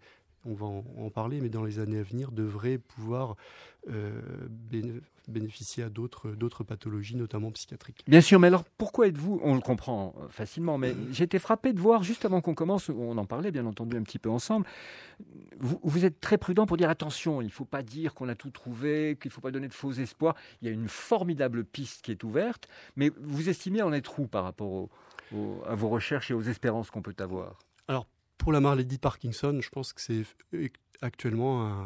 on va en parler, mais dans les années à venir, devrait pouvoir bénéficier à d'autres pathologies, notamment psychiatriques. Bien sûr, mais alors pourquoi êtes-vous, on le comprend facilement, mais j'ai été frappé de voir, juste avant qu'on commence, on en parlait bien entendu un petit peu ensemble, vous êtes très prudent pour dire attention, il ne faut pas dire qu'on a tout trouvé, qu'il ne faut pas donner de faux espoirs. Il y a une formidable piste qui est ouverte, mais vous estimez en être où par rapport à vos recherches et aux espérances qu'on peut avoir? Alors, pour la maladie de Parkinson, je pense que c'est actuellement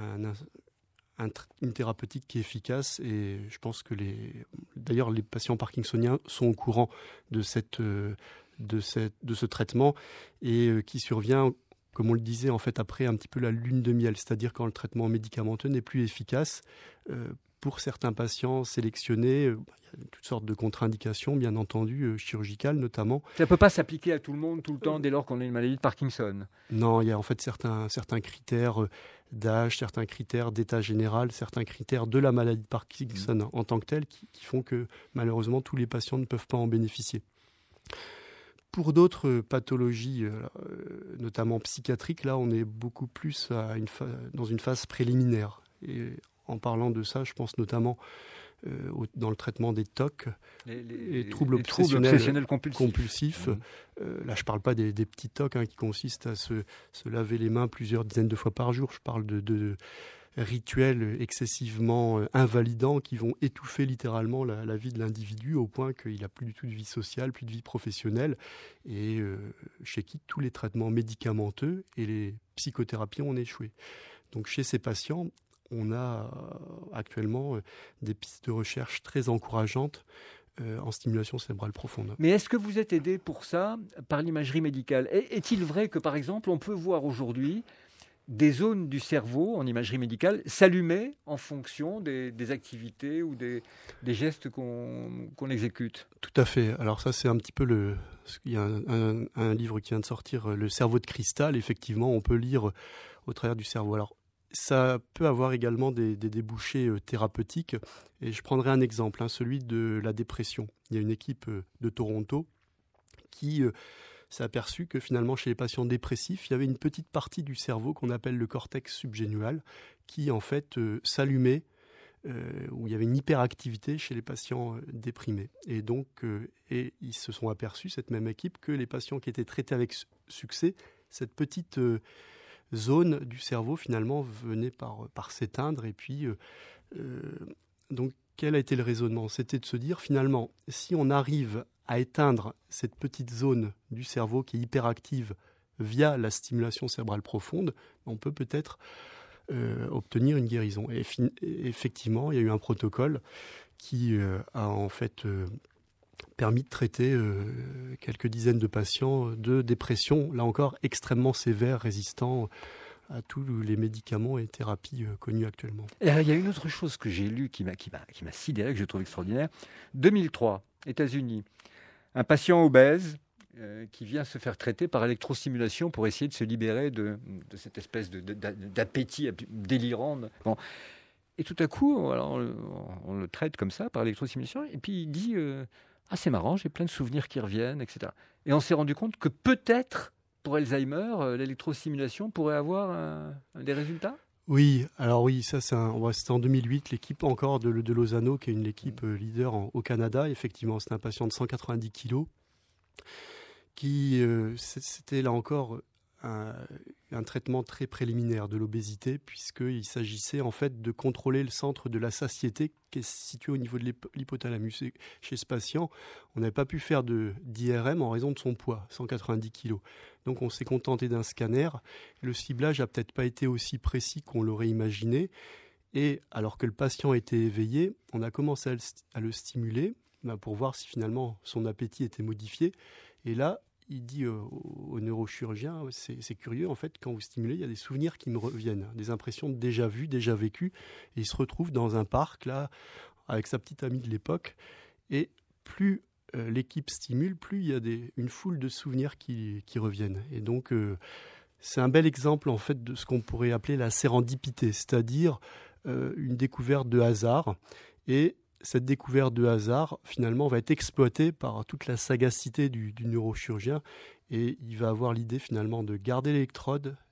une thérapeutique qui est efficace, et je pense que d'ailleurs les patients parkinsoniens sont au courant de ce traitement, et qui survient, comme on le disait, en fait, après un petit peu la lune de miel, c'est-à-dire quand le traitement médicamenteux n'est plus efficace. Pour certains patients sélectionnés, il y a toutes sortes de contre-indications, bien entendu, chirurgicales notamment. Ça ne peut pas s'appliquer à tout le monde, tout le temps, dès lors qu'on a une maladie de Parkinson. Non, il y a en fait certains critères d'âge, certains critères d'état général, certains critères de la maladie de Parkinson en tant que telle, qui font que malheureusement tous les patients ne peuvent pas en bénéficier. Pour d'autres pathologies, notamment psychiatriques, là on est beaucoup plus dans une phase préliminaire. Et en parlant de ça, je pense notamment dans le traitement des TOC, les troubles obsessionnels compulsifs. Là, je ne parle pas des petits TOC qui consistent à se laver les mains plusieurs dizaines de fois par jour. Je parle de rituels excessivement invalidants qui vont étouffer littéralement la vie de l'individu au point qu'il n'a plus du tout de vie sociale, plus de vie professionnelle, et chez qui tous les traitements médicamenteux et les psychothérapies ont échoué. Donc chez ces patients, on a actuellement des pistes de recherche très encourageantes en stimulation cérébrale profonde. Mais est-ce que vous êtes aidé pour ça par l'imagerie médicale? Est-il vrai que, par exemple, on peut voir aujourd'hui des zones du cerveau en imagerie médicale s'allumer en fonction des activités ou des gestes qu'on exécute? Tout à fait. Alors ça, c'est un petit peu il y a un livre qui vient de sortir, Le cerveau de cristal. Effectivement, on peut lire au travers du cerveau. Alors, ça peut avoir également des débouchés thérapeutiques. Et je prendrai un exemple, celui de la dépression. Il y a une équipe de Toronto qui s'est aperçue que finalement, chez les patients dépressifs, il y avait une petite partie du cerveau qu'on appelle le cortex subgénual qui, en fait, s'allumait, où il y avait une hyperactivité chez les patients déprimés. Et donc, ils se sont aperçus, cette même équipe, que les patients qui étaient traités avec succès, cette petite zone du cerveau finalement venait par s'éteindre. Et puis donc quel a été le raisonnement? C'était de se dire finalement, si on arrive à éteindre cette petite zone du cerveau qui est hyperactive via la stimulation cérébrale profonde, on peut peut-être obtenir une guérison. Et effectivement, il y a eu un protocole qui a en fait permis de traiter quelques dizaines de patients de dépression, là encore extrêmement sévères, résistants à tous les médicaments et thérapies connus actuellement. Et il y a une autre chose que j'ai lue qui m'a sidéré, que je trouve extraordinaire. 2003, États-Unis, un patient obèse qui vient se faire traiter par électrostimulation pour essayer de se libérer de cette espèce d'appétit délirant. Bon. Et tout à coup, alors, on le traite comme ça, par électrostimulation, et puis il dit « Ah, c'est marrant, j'ai plein de souvenirs qui reviennent, etc. » Et on s'est rendu compte que peut-être, pour Alzheimer, l'électrostimulation pourrait avoir des résultats? Oui, alors oui, ça c'était en 2008, l'équipe encore de Lozano, qui est une équipe leader au Canada. Effectivement, c'est un patient de 190 kilos qui, c'était là encore un traitement très préliminaire de l'obésité, puisqu'il s'agissait en fait de contrôler le centre de la satiété qui est situé au niveau de l'hypothalamus. Et chez ce patient, on n'avait pas pu faire d'IRM en raison de son poids, 190 kg. Donc on s'est contenté d'un scanner. Le ciblage n'a peut-être pas été aussi précis qu'on l'aurait imaginé. Et alors que le patient était éveillé, on a commencé à le stimuler pour voir si finalement son appétit était modifié. Et là, il dit au neurochirurgien, c'est curieux, en fait, quand vous stimulez, il y a des souvenirs qui me reviennent, des impressions déjà vues, déjà vécues. Et il se retrouve dans un parc, là, avec sa petite amie de l'époque. Et plus l'équipe stimule, plus il y a une foule de souvenirs qui reviennent. Et donc, c'est un bel exemple, en fait, de ce qu'on pourrait appeler la sérendipité, c'est-à-dire une découverte de hasard. Et cette découverte de hasard, finalement, va être exploitée par toute la sagacité du neurochirurgien, et il va avoir l'idée, finalement, de garder l'électrode,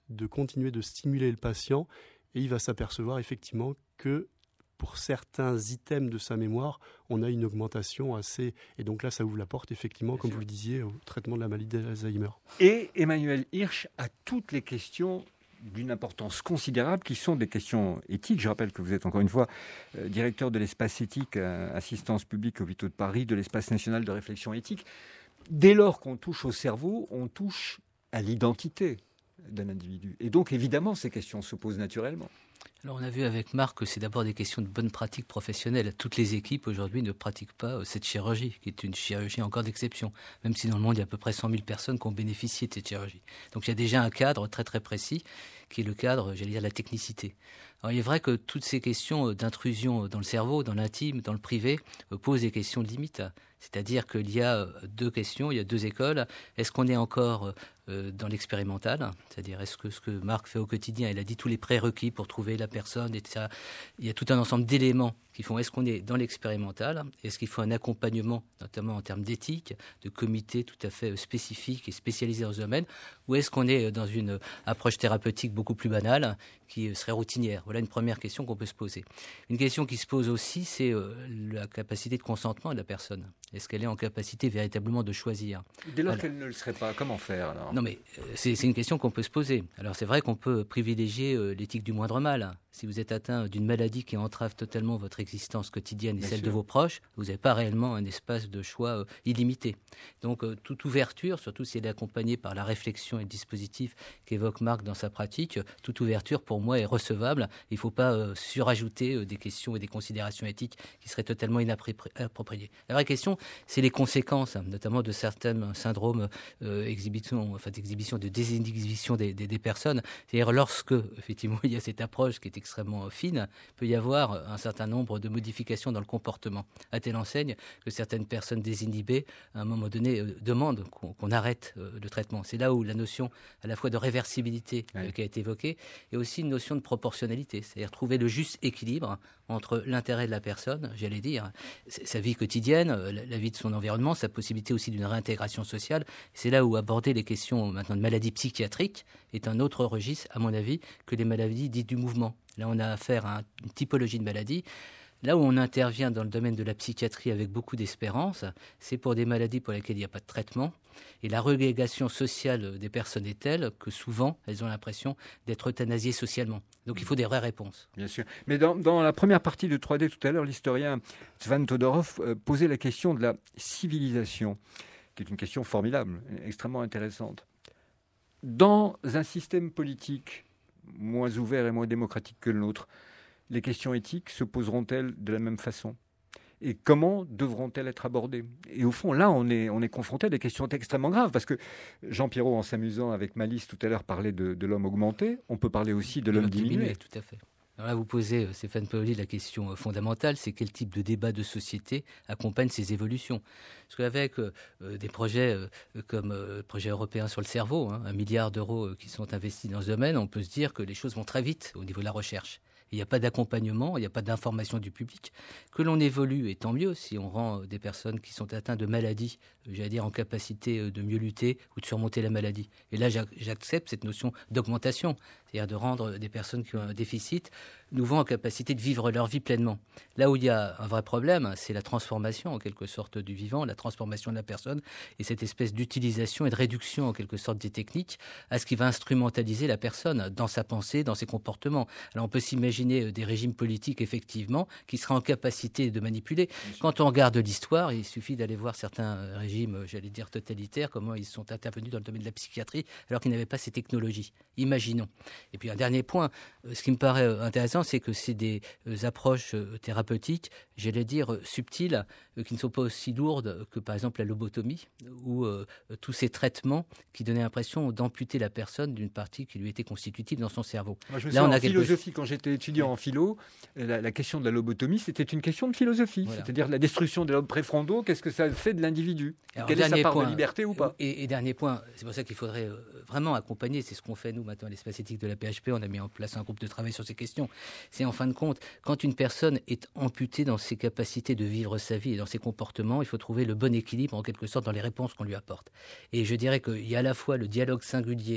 de continuer de stimuler le patient et il va s'apercevoir effectivement que pour certains items de sa mémoire, on a une augmentation assez... Et donc là, ça ouvre la porte, effectivement, comme vous le disiez, au traitement de la maladie d'Alzheimer. Et Emmanuel Hirsch a toutes les questions d'une importance considérable qui sont des questions éthiques. Je rappelle que vous êtes encore une fois directeur de l'espace éthique, assistance publique aux hôpitaux de Paris, de l'espace national de réflexion éthique. Dès lors qu'on touche au cerveau, on touche à l'identité d'un individu. Et donc, évidemment, ces questions se posent naturellement. Alors on a vu avec Marc que c'est d'abord des questions de bonne pratique professionnelle. Toutes les équipes aujourd'hui ne pratiquent pas cette chirurgie, qui est une chirurgie encore d'exception, même si dans le monde il y a à peu près 100 000 personnes qui ont bénéficié de cette chirurgie. Donc il y a déjà un cadre très très précis, qui est le cadre, j'allais dire, de la technicité. Alors il est vrai que toutes ces questions d'intrusion dans le cerveau, dans l'intime, dans le privé, posent des questions de limite. C'est-à-dire qu'il y a deux questions, il y a deux écoles. Est-ce qu'on est encore dans l'expérimental, c'est-à-dire est-ce que ce que Marc fait au quotidien, il a dit tous les prérequis pour trouver la personne, etc. Il y a tout un ensemble d'éléments qui font est-ce qu'on est dans l'expérimental, est-ce qu'il faut un accompagnement, notamment en termes d'éthique, de comités tout à fait spécifiques et spécialisés dans ce domaine, ou est-ce qu'on est dans une approche thérapeutique beaucoup plus banale qui serait routinière? Voilà une première question qu'on peut se poser. Une question qui se pose aussi, c'est la capacité de consentement de la personne. Est-ce qu'elle est en capacité véritablement de choisir? Dès lors qu'elle ne le serait pas, comment faire alors? Non mais c'est une question qu'on peut se poser. Alors c'est vrai qu'on peut privilégier l'éthique du moindre mal. Si vous êtes atteint d'une maladie qui entrave totalement votre existence quotidienne et celle de vos proches, vous n'avez pas réellement un espace de choix illimité. Donc toute ouverture, surtout si elle est accompagnée par la réflexion et le dispositif qu'évoque Marc dans sa pratique, toute ouverture pour moi est recevable. Il ne faut pas surajouter des questions et des considérations éthiques qui seraient totalement inappropriées. La vraie question, c'est les conséquences, notamment de certains syndromes d'exhibition, de désinhibition des personnes. C'est-à-dire lorsque, effectivement, il y a cette approche qui est extrêmement fine, il peut y avoir un certain nombre de modifications dans le comportement, à telle enseigne que certaines personnes désinhibées, à un moment donné, demandent qu'on arrête le traitement. C'est là où la notion à la fois de réversibilité qui a été évoquée, et aussi une notion de proportionnalité, c'est-à-dire trouver le juste équilibre entre l'intérêt de la personne, j'allais dire, sa vie quotidienne, la vie de son environnement, sa possibilité aussi d'une réintégration sociale. C'est là où aborder les questions maintenant de maladies psychiatriques est un autre registre, à mon avis, que les maladies dites du mouvement. Là, on a affaire à une typologie de maladie. Là où on intervient dans le domaine de la psychiatrie avec beaucoup d'espérance, c'est pour des maladies pour lesquelles il n'y a pas de traitement. Et la relégation sociale des personnes est telle que souvent, elles ont l'impression d'être euthanasiées socialement. Donc il faut des vraies réponses. Bien sûr. Mais dans la première partie de 3D tout à l'heure, l'historien Svan Todorov posait la question de la civilisation, qui est une question formidable, extrêmement intéressante. Dans un système politique moins ouvert et moins démocratique que le nôtre, les questions éthiques se poseront-elles de la même façon? Et comment devront-elles être abordées? Et au fond, là, on est confronté à des questions extrêmement graves, parce que Jean Pirot, en s'amusant avec Malice tout à l'heure, parlait de l'homme augmenté. On peut parler aussi de l'homme diminué. Tout à fait. Alors là, vous posez, Stéphane Paoli, la question fondamentale, c'est quel type de débat de société accompagne ces évolutions? Parce qu'avec des projets comme le projet européen sur le cerveau, 1 milliard d'euros qui sont investis dans ce domaine, on peut se dire que les choses vont très vite au niveau de la recherche. Il n'y a pas d'accompagnement, il n'y a pas d'information du public. Que l'on évolue, et tant mieux si on rend des personnes qui sont atteintes de maladies, j'allais dire, en capacité de mieux lutter ou de surmonter la maladie. Et là, j'accepte cette notion d'augmentation, c'est-à-dire de rendre des personnes qui ont un déficit nouveau en capacité de vivre leur vie pleinement. Là où il y a un vrai problème, c'est la transformation, en quelque sorte, du vivant, la transformation de la personne, et cette espèce d'utilisation et de réduction, en quelque sorte, des techniques à ce qui va instrumentaliser la personne dans sa pensée, dans ses comportements. Alors on peut s'imaginer des régimes politiques, effectivement, qui seraient en capacité de manipuler. Quand on regarde l'histoire, il suffit d'aller voir certains régimes, j'allais dire totalitaires, comment ils sont intervenus dans le domaine de la psychiatrie, alors qu'ils n'avaient pas ces technologies. Imaginons. Et puis un dernier point, ce qui me paraît intéressant, c'est que c'est des approches thérapeutiques, j'allais dire subtiles, qui ne sont pas aussi lourdes que par exemple la lobotomie ou tous ces traitements qui donnaient l'impression d'amputer la personne d'une partie qui lui était constitutive dans son cerveau. Moi, je me souviens en philosophie, quand j'étais étudiant en philo, la question de la lobotomie, c'était une question de philosophie, c'est-à-dire la destruction des lobes préfrontaux, qu'est-ce que ça fait de l'individu? Quelle est sa part de liberté ou pas? Et dernier point, c'est pour ça qu'il faudrait vraiment accompagner, c'est ce qu'on fait nous maintenant à l'espace éthique de la PHP, on a mis en place un groupe de travail sur ces questions. C'est en fin de compte, quand une personne est amputée dans ses capacités de vivre sa vie et dans ses comportements, il faut trouver le bon équilibre en quelque sorte dans les réponses qu'on lui apporte. Et je dirais qu'il y a à la fois le dialogue singulier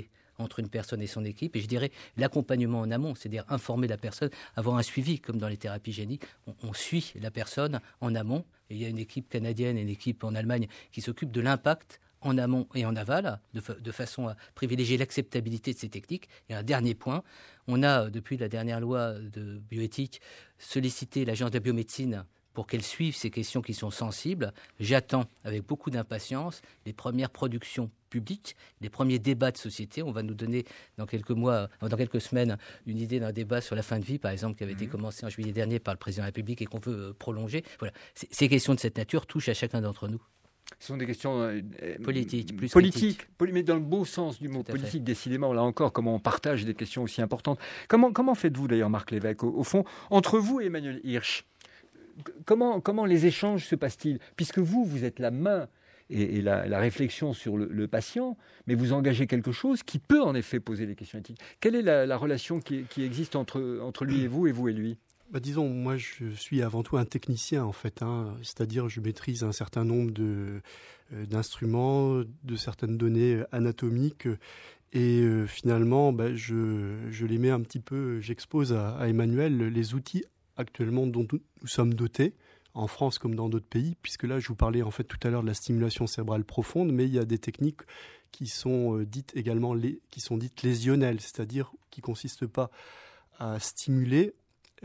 entre une personne et son équipe. Et je dirais l'accompagnement en amont, c'est-à-dire informer la personne, avoir un suivi, comme dans les thérapies géniques. On suit la personne en amont. Et il y a une équipe canadienne et une équipe en Allemagne qui s'occupent de l'impact en amont et en aval, de façon à privilégier l'acceptabilité de ces techniques. Et un dernier point, on a, depuis la dernière loi de bioéthique, sollicité l'Agence de la biomédecine pour qu'elle suive ces questions qui sont sensibles. J'attends avec beaucoup d'impatience les premières productions publiques, les premiers débats de société. On va nous donner dans quelques semaines, une idée d'un débat sur la fin de vie, par exemple, qui avait été commencé en juillet dernier par le président de la République et qu'on veut prolonger. Voilà. Ces questions de cette nature touchent à chacun d'entre nous. Ce sont des questions politiques, mais dans le beau sens du mot politique, décidément, là encore, comment on partage des questions aussi importantes. Comment faites-vous d'ailleurs, Marc Lévesque, au fond, entre vous et Emmanuel Hirsch, comment les échanges se passent-ils? Puisque vous êtes la main et la réflexion sur le patient, mais vous engagez quelque chose qui peut en effet poser des questions éthiques. Quelle est la relation qui existe entre lui et vous et lui? Disons, moi je suis avant tout un technicien en fait, c'est-à-dire je maîtrise un certain nombre d'instruments, de certaines données anatomiques et finalement je les mets un petit peu, j'expose à Emmanuel les outils actuellement dont nous sommes dotés, en France comme dans d'autres pays, puisque là je vous parlais en fait tout à l'heure de la stimulation cérébrale profonde, mais il y a des techniques qui sont dites également lésionnelles, c'est-à-dire qui ne consistent pas à stimuler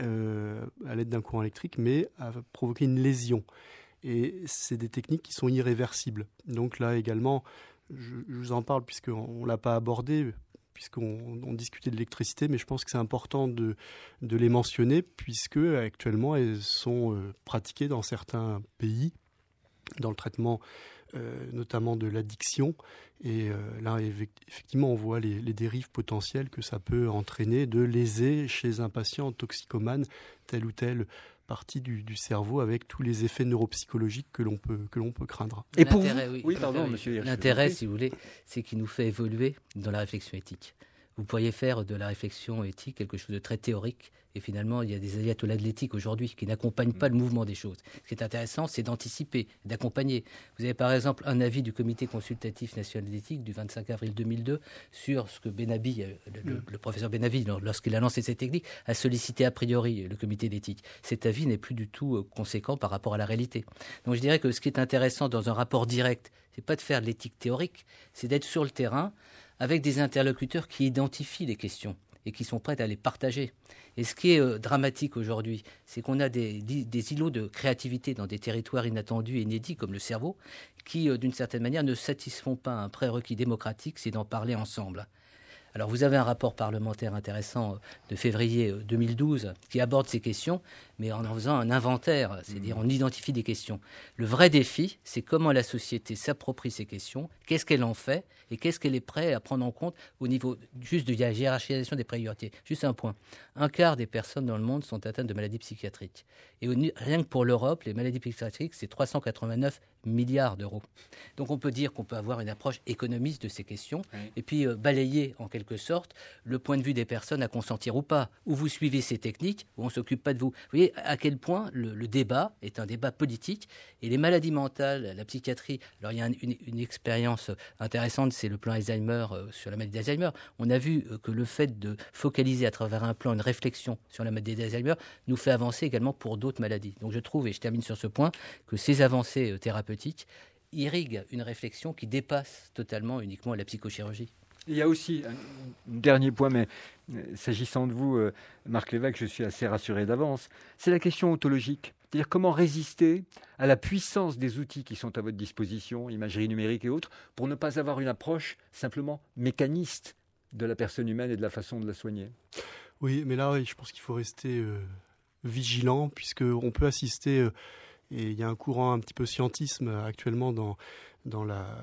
à l'aide d'un courant électrique, mais à provoquer une lésion. Et c'est des techniques qui sont irréversibles. Donc là également, je vous en parle puisqu'on ne l'a pas abordé, puisqu'on discutait de l'électricité, mais je pense que c'est important de les mentionner, puisque actuellement elles sont pratiquées dans certains pays, dans le traitement notamment de l'addiction. Et là, effectivement, on voit les dérives potentielles que ça peut entraîner de léser chez un patient toxicomane telle ou telle partie du cerveau avec tous les effets neuropsychologiques que l'on peut craindre. Et pour l'intérêt, si vous voulez, c'est qu'il nous fait évoluer dans la réflexion éthique. Vous pourriez faire de la réflexion éthique quelque chose de très théorique. Et finalement, il y a des ayatollahs de l'éthique aujourd'hui qui n'accompagnent pas le mouvement des choses. Ce qui est intéressant, c'est d'anticiper, d'accompagner. Vous avez par exemple un avis du Comité consultatif national d'éthique du 25 avril 2002 sur ce que Benabi, le professeur Benabi, lorsqu'il a lancé cette technique, a sollicité a priori le Comité d'éthique. Cet avis n'est plus du tout conséquent par rapport à la réalité. Donc je dirais que ce qui est intéressant dans un rapport direct, c'est pas de faire de l'éthique théorique, c'est d'être sur le terrain avec des interlocuteurs qui identifient les questions et qui sont prêts à les partager. Et ce qui est dramatique aujourd'hui, c'est qu'on a des îlots de créativité dans des territoires inattendus et inédits comme le cerveau, qui, d'une certaine manière, ne satisfont pas un prérequis démocratique, c'est d'en parler ensemble. Alors vous avez un rapport parlementaire intéressant de février 2012 qui aborde ces questions, mais en faisant un inventaire, c'est-à-dire on identifie des questions. Le vrai défi, c'est comment la société s'approprie ces questions, qu'est-ce qu'elle en fait et qu'est-ce qu'elle est prête à prendre en compte au niveau juste de la hiérarchisation des priorités. Juste un point, 1/4 des personnes dans le monde sont atteintes de maladies psychiatriques. Et rien que pour l'Europe, les maladies psychiatriques, c'est 389 milliards d'euros. Donc on peut dire qu'on peut avoir une approche économiste de ces questions et puis balayer en quelque sorte le point de vue des personnes à consentir ou pas. Ou vous suivez ces techniques ou on ne s'occupe pas de vous. Vous voyez à quel point le débat est un débat politique et les maladies mentales, la psychiatrie. Alors il y a une expérience intéressante, c'est le plan Alzheimer sur la maladie d'Alzheimer. On a vu que le fait de focaliser à travers un plan, une réflexion sur la maladie d'Alzheimer nous fait avancer également pour d'autres maladies. Donc je trouve, et je termine sur ce point, que ces avancées thérapeutiques irriguent une réflexion qui dépasse totalement uniquement la psychochirurgie. Il y a aussi un dernier point, mais s'agissant de vous, Marc Lévesque, je suis assez rassuré d'avance, c'est la question ontologique. C'est-à-dire comment résister à la puissance des outils qui sont à votre disposition, imagerie numérique et autres, pour ne pas avoir une approche simplement mécaniste de la personne humaine et de la façon de la soigner. Oui, mais là, je pense qu'il faut rester vigilant, puisqu'on peut assister, et il y a un courant un petit peu scientisme actuellement dans la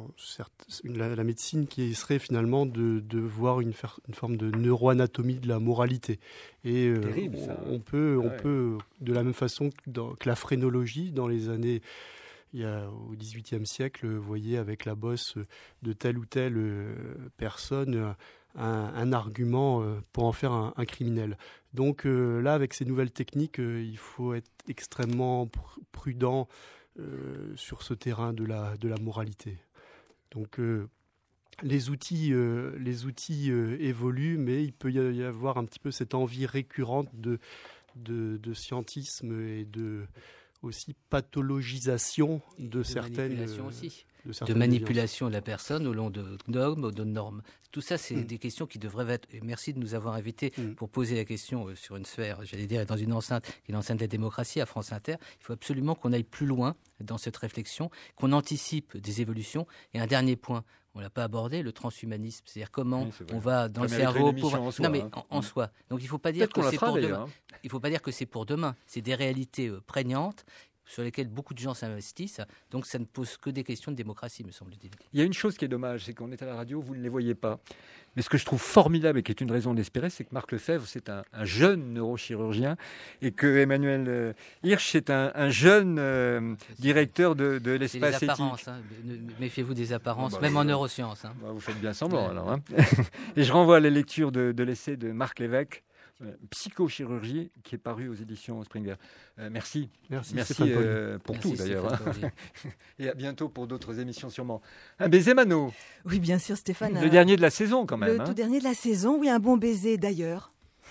médecine qui serait finalement de voir une forme de neuroanatomie de la moralité. Et terrible, ça. On peut, de la même façon que la phrénologie, dans les années... au XVIIIe siècle, vous voyez, avec la bosse de telle ou telle personne, un argument pour en faire un criminel. Donc là, avec ces nouvelles techniques, il faut être extrêmement prudent sur ce terrain de la moralité. Donc les outils évoluent, mais il peut y avoir un petit peu cette envie récurrente de scientisme et de aussi pathologisation de certaines manipulation aussi. De manipulation de la personne au long de dogmes ou de normes. Tout ça, c'est des questions qui devraient être... Et merci de nous avoir invités pour poser la question sur une sphère, j'allais dire, dans une enceinte qui est l'enceinte de la démocratie à France Inter. Il faut absolument qu'on aille plus loin dans cette réflexion, qu'on anticipe des évolutions. Et un dernier point, on ne l'a pas abordé, le transhumanisme. C'est-à-dire comment on va dans le cerveau pour... En soi. Donc il ne faut pas dire que c'est pour demain. Il ne faut pas dire que c'est pour demain. C'est des réalités prégnantes sur lesquelles beaucoup de gens s'investissent. Donc ça ne pose que des questions de démocratie, me semble-t-il. Il y a une chose qui est dommage, c'est qu'on est à la radio, vous ne les voyez pas. Mais ce que je trouve formidable et qui est une raison d'espérer, c'est que Marc Lefebvre, c'est un jeune neurochirurgien et que Emmanuel Hirsch, c'est un jeune directeur de l'espace éthique. Méfiez-vous des apparences, même en neurosciences. Vous faites bien semblant alors. Et je renvoie à la lecture de l'essai de Marc Lévesque, Psychochirurgie, qui est paru aux éditions Springer. Merci pour tout d'ailleurs. Et à bientôt pour d'autres émissions sûrement. Un baiser Mano. Oui, bien sûr Stéphane. Le dernier de la saison quand même. Le tout dernier de la saison, oui, un bon baiser d'ailleurs.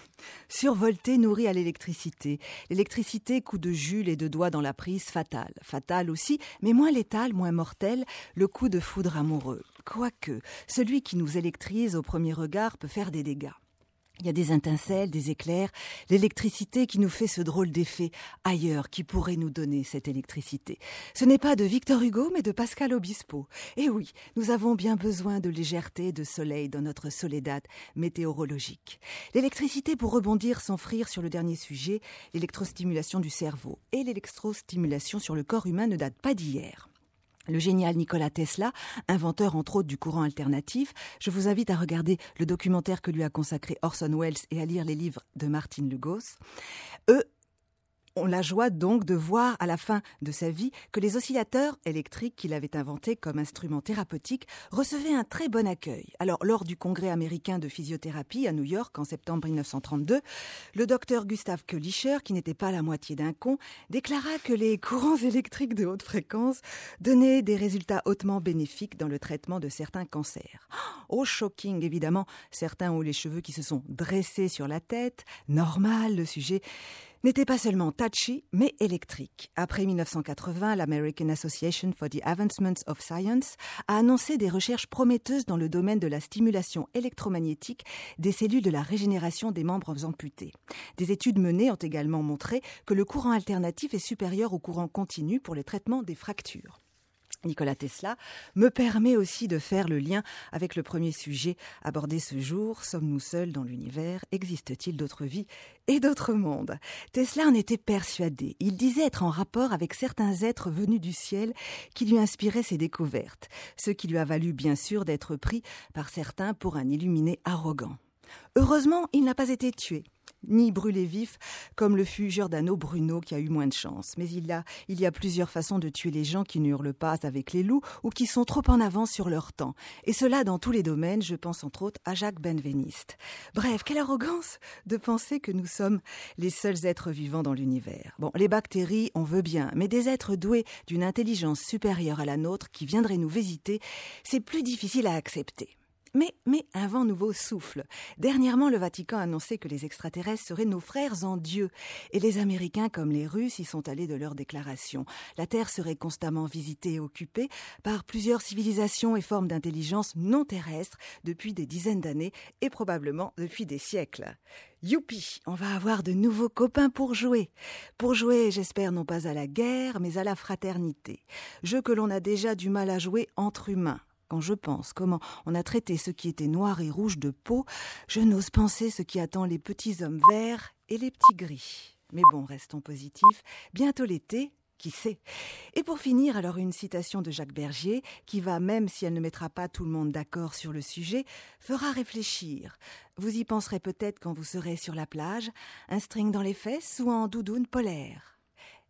Survolté, nourri à l'électricité. L'électricité, coup de Jules et de doigts dans la prise, fatal. Fatal aussi, mais moins létal, moins mortel, le coup de foudre amoureux. Quoique, celui qui nous électrise au premier regard peut faire des dégâts. Il y a des étincelles, des éclairs, l'électricité qui nous fait ce drôle d'effet ailleurs, qui pourrait nous donner cette électricité. Ce n'est pas de Victor Hugo, mais de Pascal Obispo. Et oui, nous avons bien besoin de légèreté, de soleil dans notre soledad météorologique. L'électricité, pour rebondir, s'enfrir sur le dernier sujet, l'électrostimulation du cerveau. Et l'électrostimulation sur le corps humain ne date pas d'hier. Le génial Nikola Tesla, inventeur entre autres du courant alternatif, je vous invite à regarder le documentaire que lui a consacré Orson Welles et à lire les livres de Martin Lugos. Eux ont la joie donc de voir à la fin de sa vie que les oscillateurs électriques qu'il avait inventés comme instrument thérapeutique recevaient un très bon accueil. Alors, lors du congrès américain de physiothérapie à New York en septembre 1932, le docteur Gustav Köllicher, qui n'était pas la moitié d'un con, déclara que les courants électriques de haute fréquence donnaient des résultats hautement bénéfiques dans le traitement de certains cancers. Oh, shocking, évidemment, certains ont les cheveux qui se sont dressés sur la tête. Normal, le sujet n'était pas seulement touchy, mais électrique. Après 1980, l'American Association for the Advancement of Science a annoncé des recherches prometteuses dans le domaine de la stimulation électromagnétique des cellules de la régénération des membres amputés. Des études menées ont également montré que le courant alternatif est supérieur au courant continu pour le traitement des fractures. Nikola Tesla me permet aussi de faire le lien avec le premier sujet abordé ce jour. Sommes-nous seuls dans l'univers ? Existe-t-il d'autres vies et d'autres mondes ? Tesla en était persuadé. Il disait être en rapport avec certains êtres venus du ciel qui lui inspiraient ses découvertes, ce qui lui a valu bien sûr d'être pris par certains pour un illuminé arrogant. Heureusement, il n'a pas été tué, ni brûlé vif, comme le fut Giordano Bruno qui a eu moins de chance. Mais il y a plusieurs façons de tuer les gens qui ne hurlent pas avec les loups ou qui sont trop en avance sur leur temps. Et cela dans tous les domaines, je pense entre autres à Jacques Benveniste. Bref, quelle arrogance de penser que nous sommes les seuls êtres vivants dans l'univers. Bon, les bactéries, on veut bien, mais des êtres doués d'une intelligence supérieure à la nôtre qui viendraient nous visiter, c'est plus difficile à accepter. Mais un vent nouveau souffle. Dernièrement, le Vatican a annoncé que les extraterrestres seraient nos frères en Dieu. Et les Américains, comme les Russes, y sont allés de leur déclaration. La Terre serait constamment visitée et occupée par plusieurs civilisations et formes d'intelligence non terrestres depuis des dizaines d'années et probablement depuis des siècles. Youpi, on va avoir de nouveaux copains pour jouer. Pour jouer, j'espère, non pas à la guerre, mais à la fraternité. Jeu que l'on a déjà du mal à jouer entre humains. Quand je pense comment on a traité ceux qui étaient noirs et rouges de peau, je n'ose penser ce qui attend les petits hommes verts et les petits gris. Mais bon, restons positifs. Bientôt l'été, qui sait ? Et pour finir, alors une citation de Jacques Bergier, qui va, même si elle ne mettra pas tout le monde d'accord sur le sujet, fera réfléchir. Vous y penserez peut-être quand vous serez sur la plage, un string dans les fesses ou en doudoune polaire.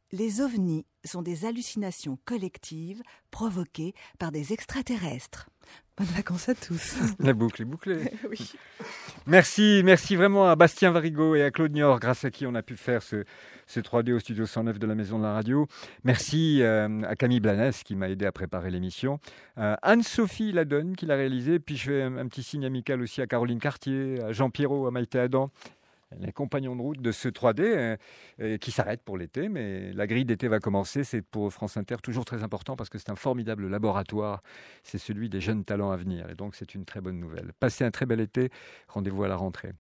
Les ovnis sont des hallucinations collectives provoquées par des extraterrestres. Bonnes vacances à tous. La boucle est bouclée. Oui. Merci vraiment à Bastien Varigot et à Claude Niort, grâce à qui on a pu faire ce 3D au studio 109 de la Maison de la Radio. Merci à Camille Blanes qui m'a aidé à préparer l'émission. Anne-Sophie Ladonne qui l'a réalisé. Puis je fais un petit signe amical aussi à Caroline Cartier, à Jean Pierrot, à Maïté Adam. Les compagnons de route de ce 3D qui s'arrête pour l'été, mais la grille d'été va commencer. C'est pour France Inter toujours très important parce que c'est un formidable laboratoire. C'est celui des jeunes talents à venir et donc c'est une très bonne nouvelle. Passez un très bel été. Rendez-vous à la rentrée.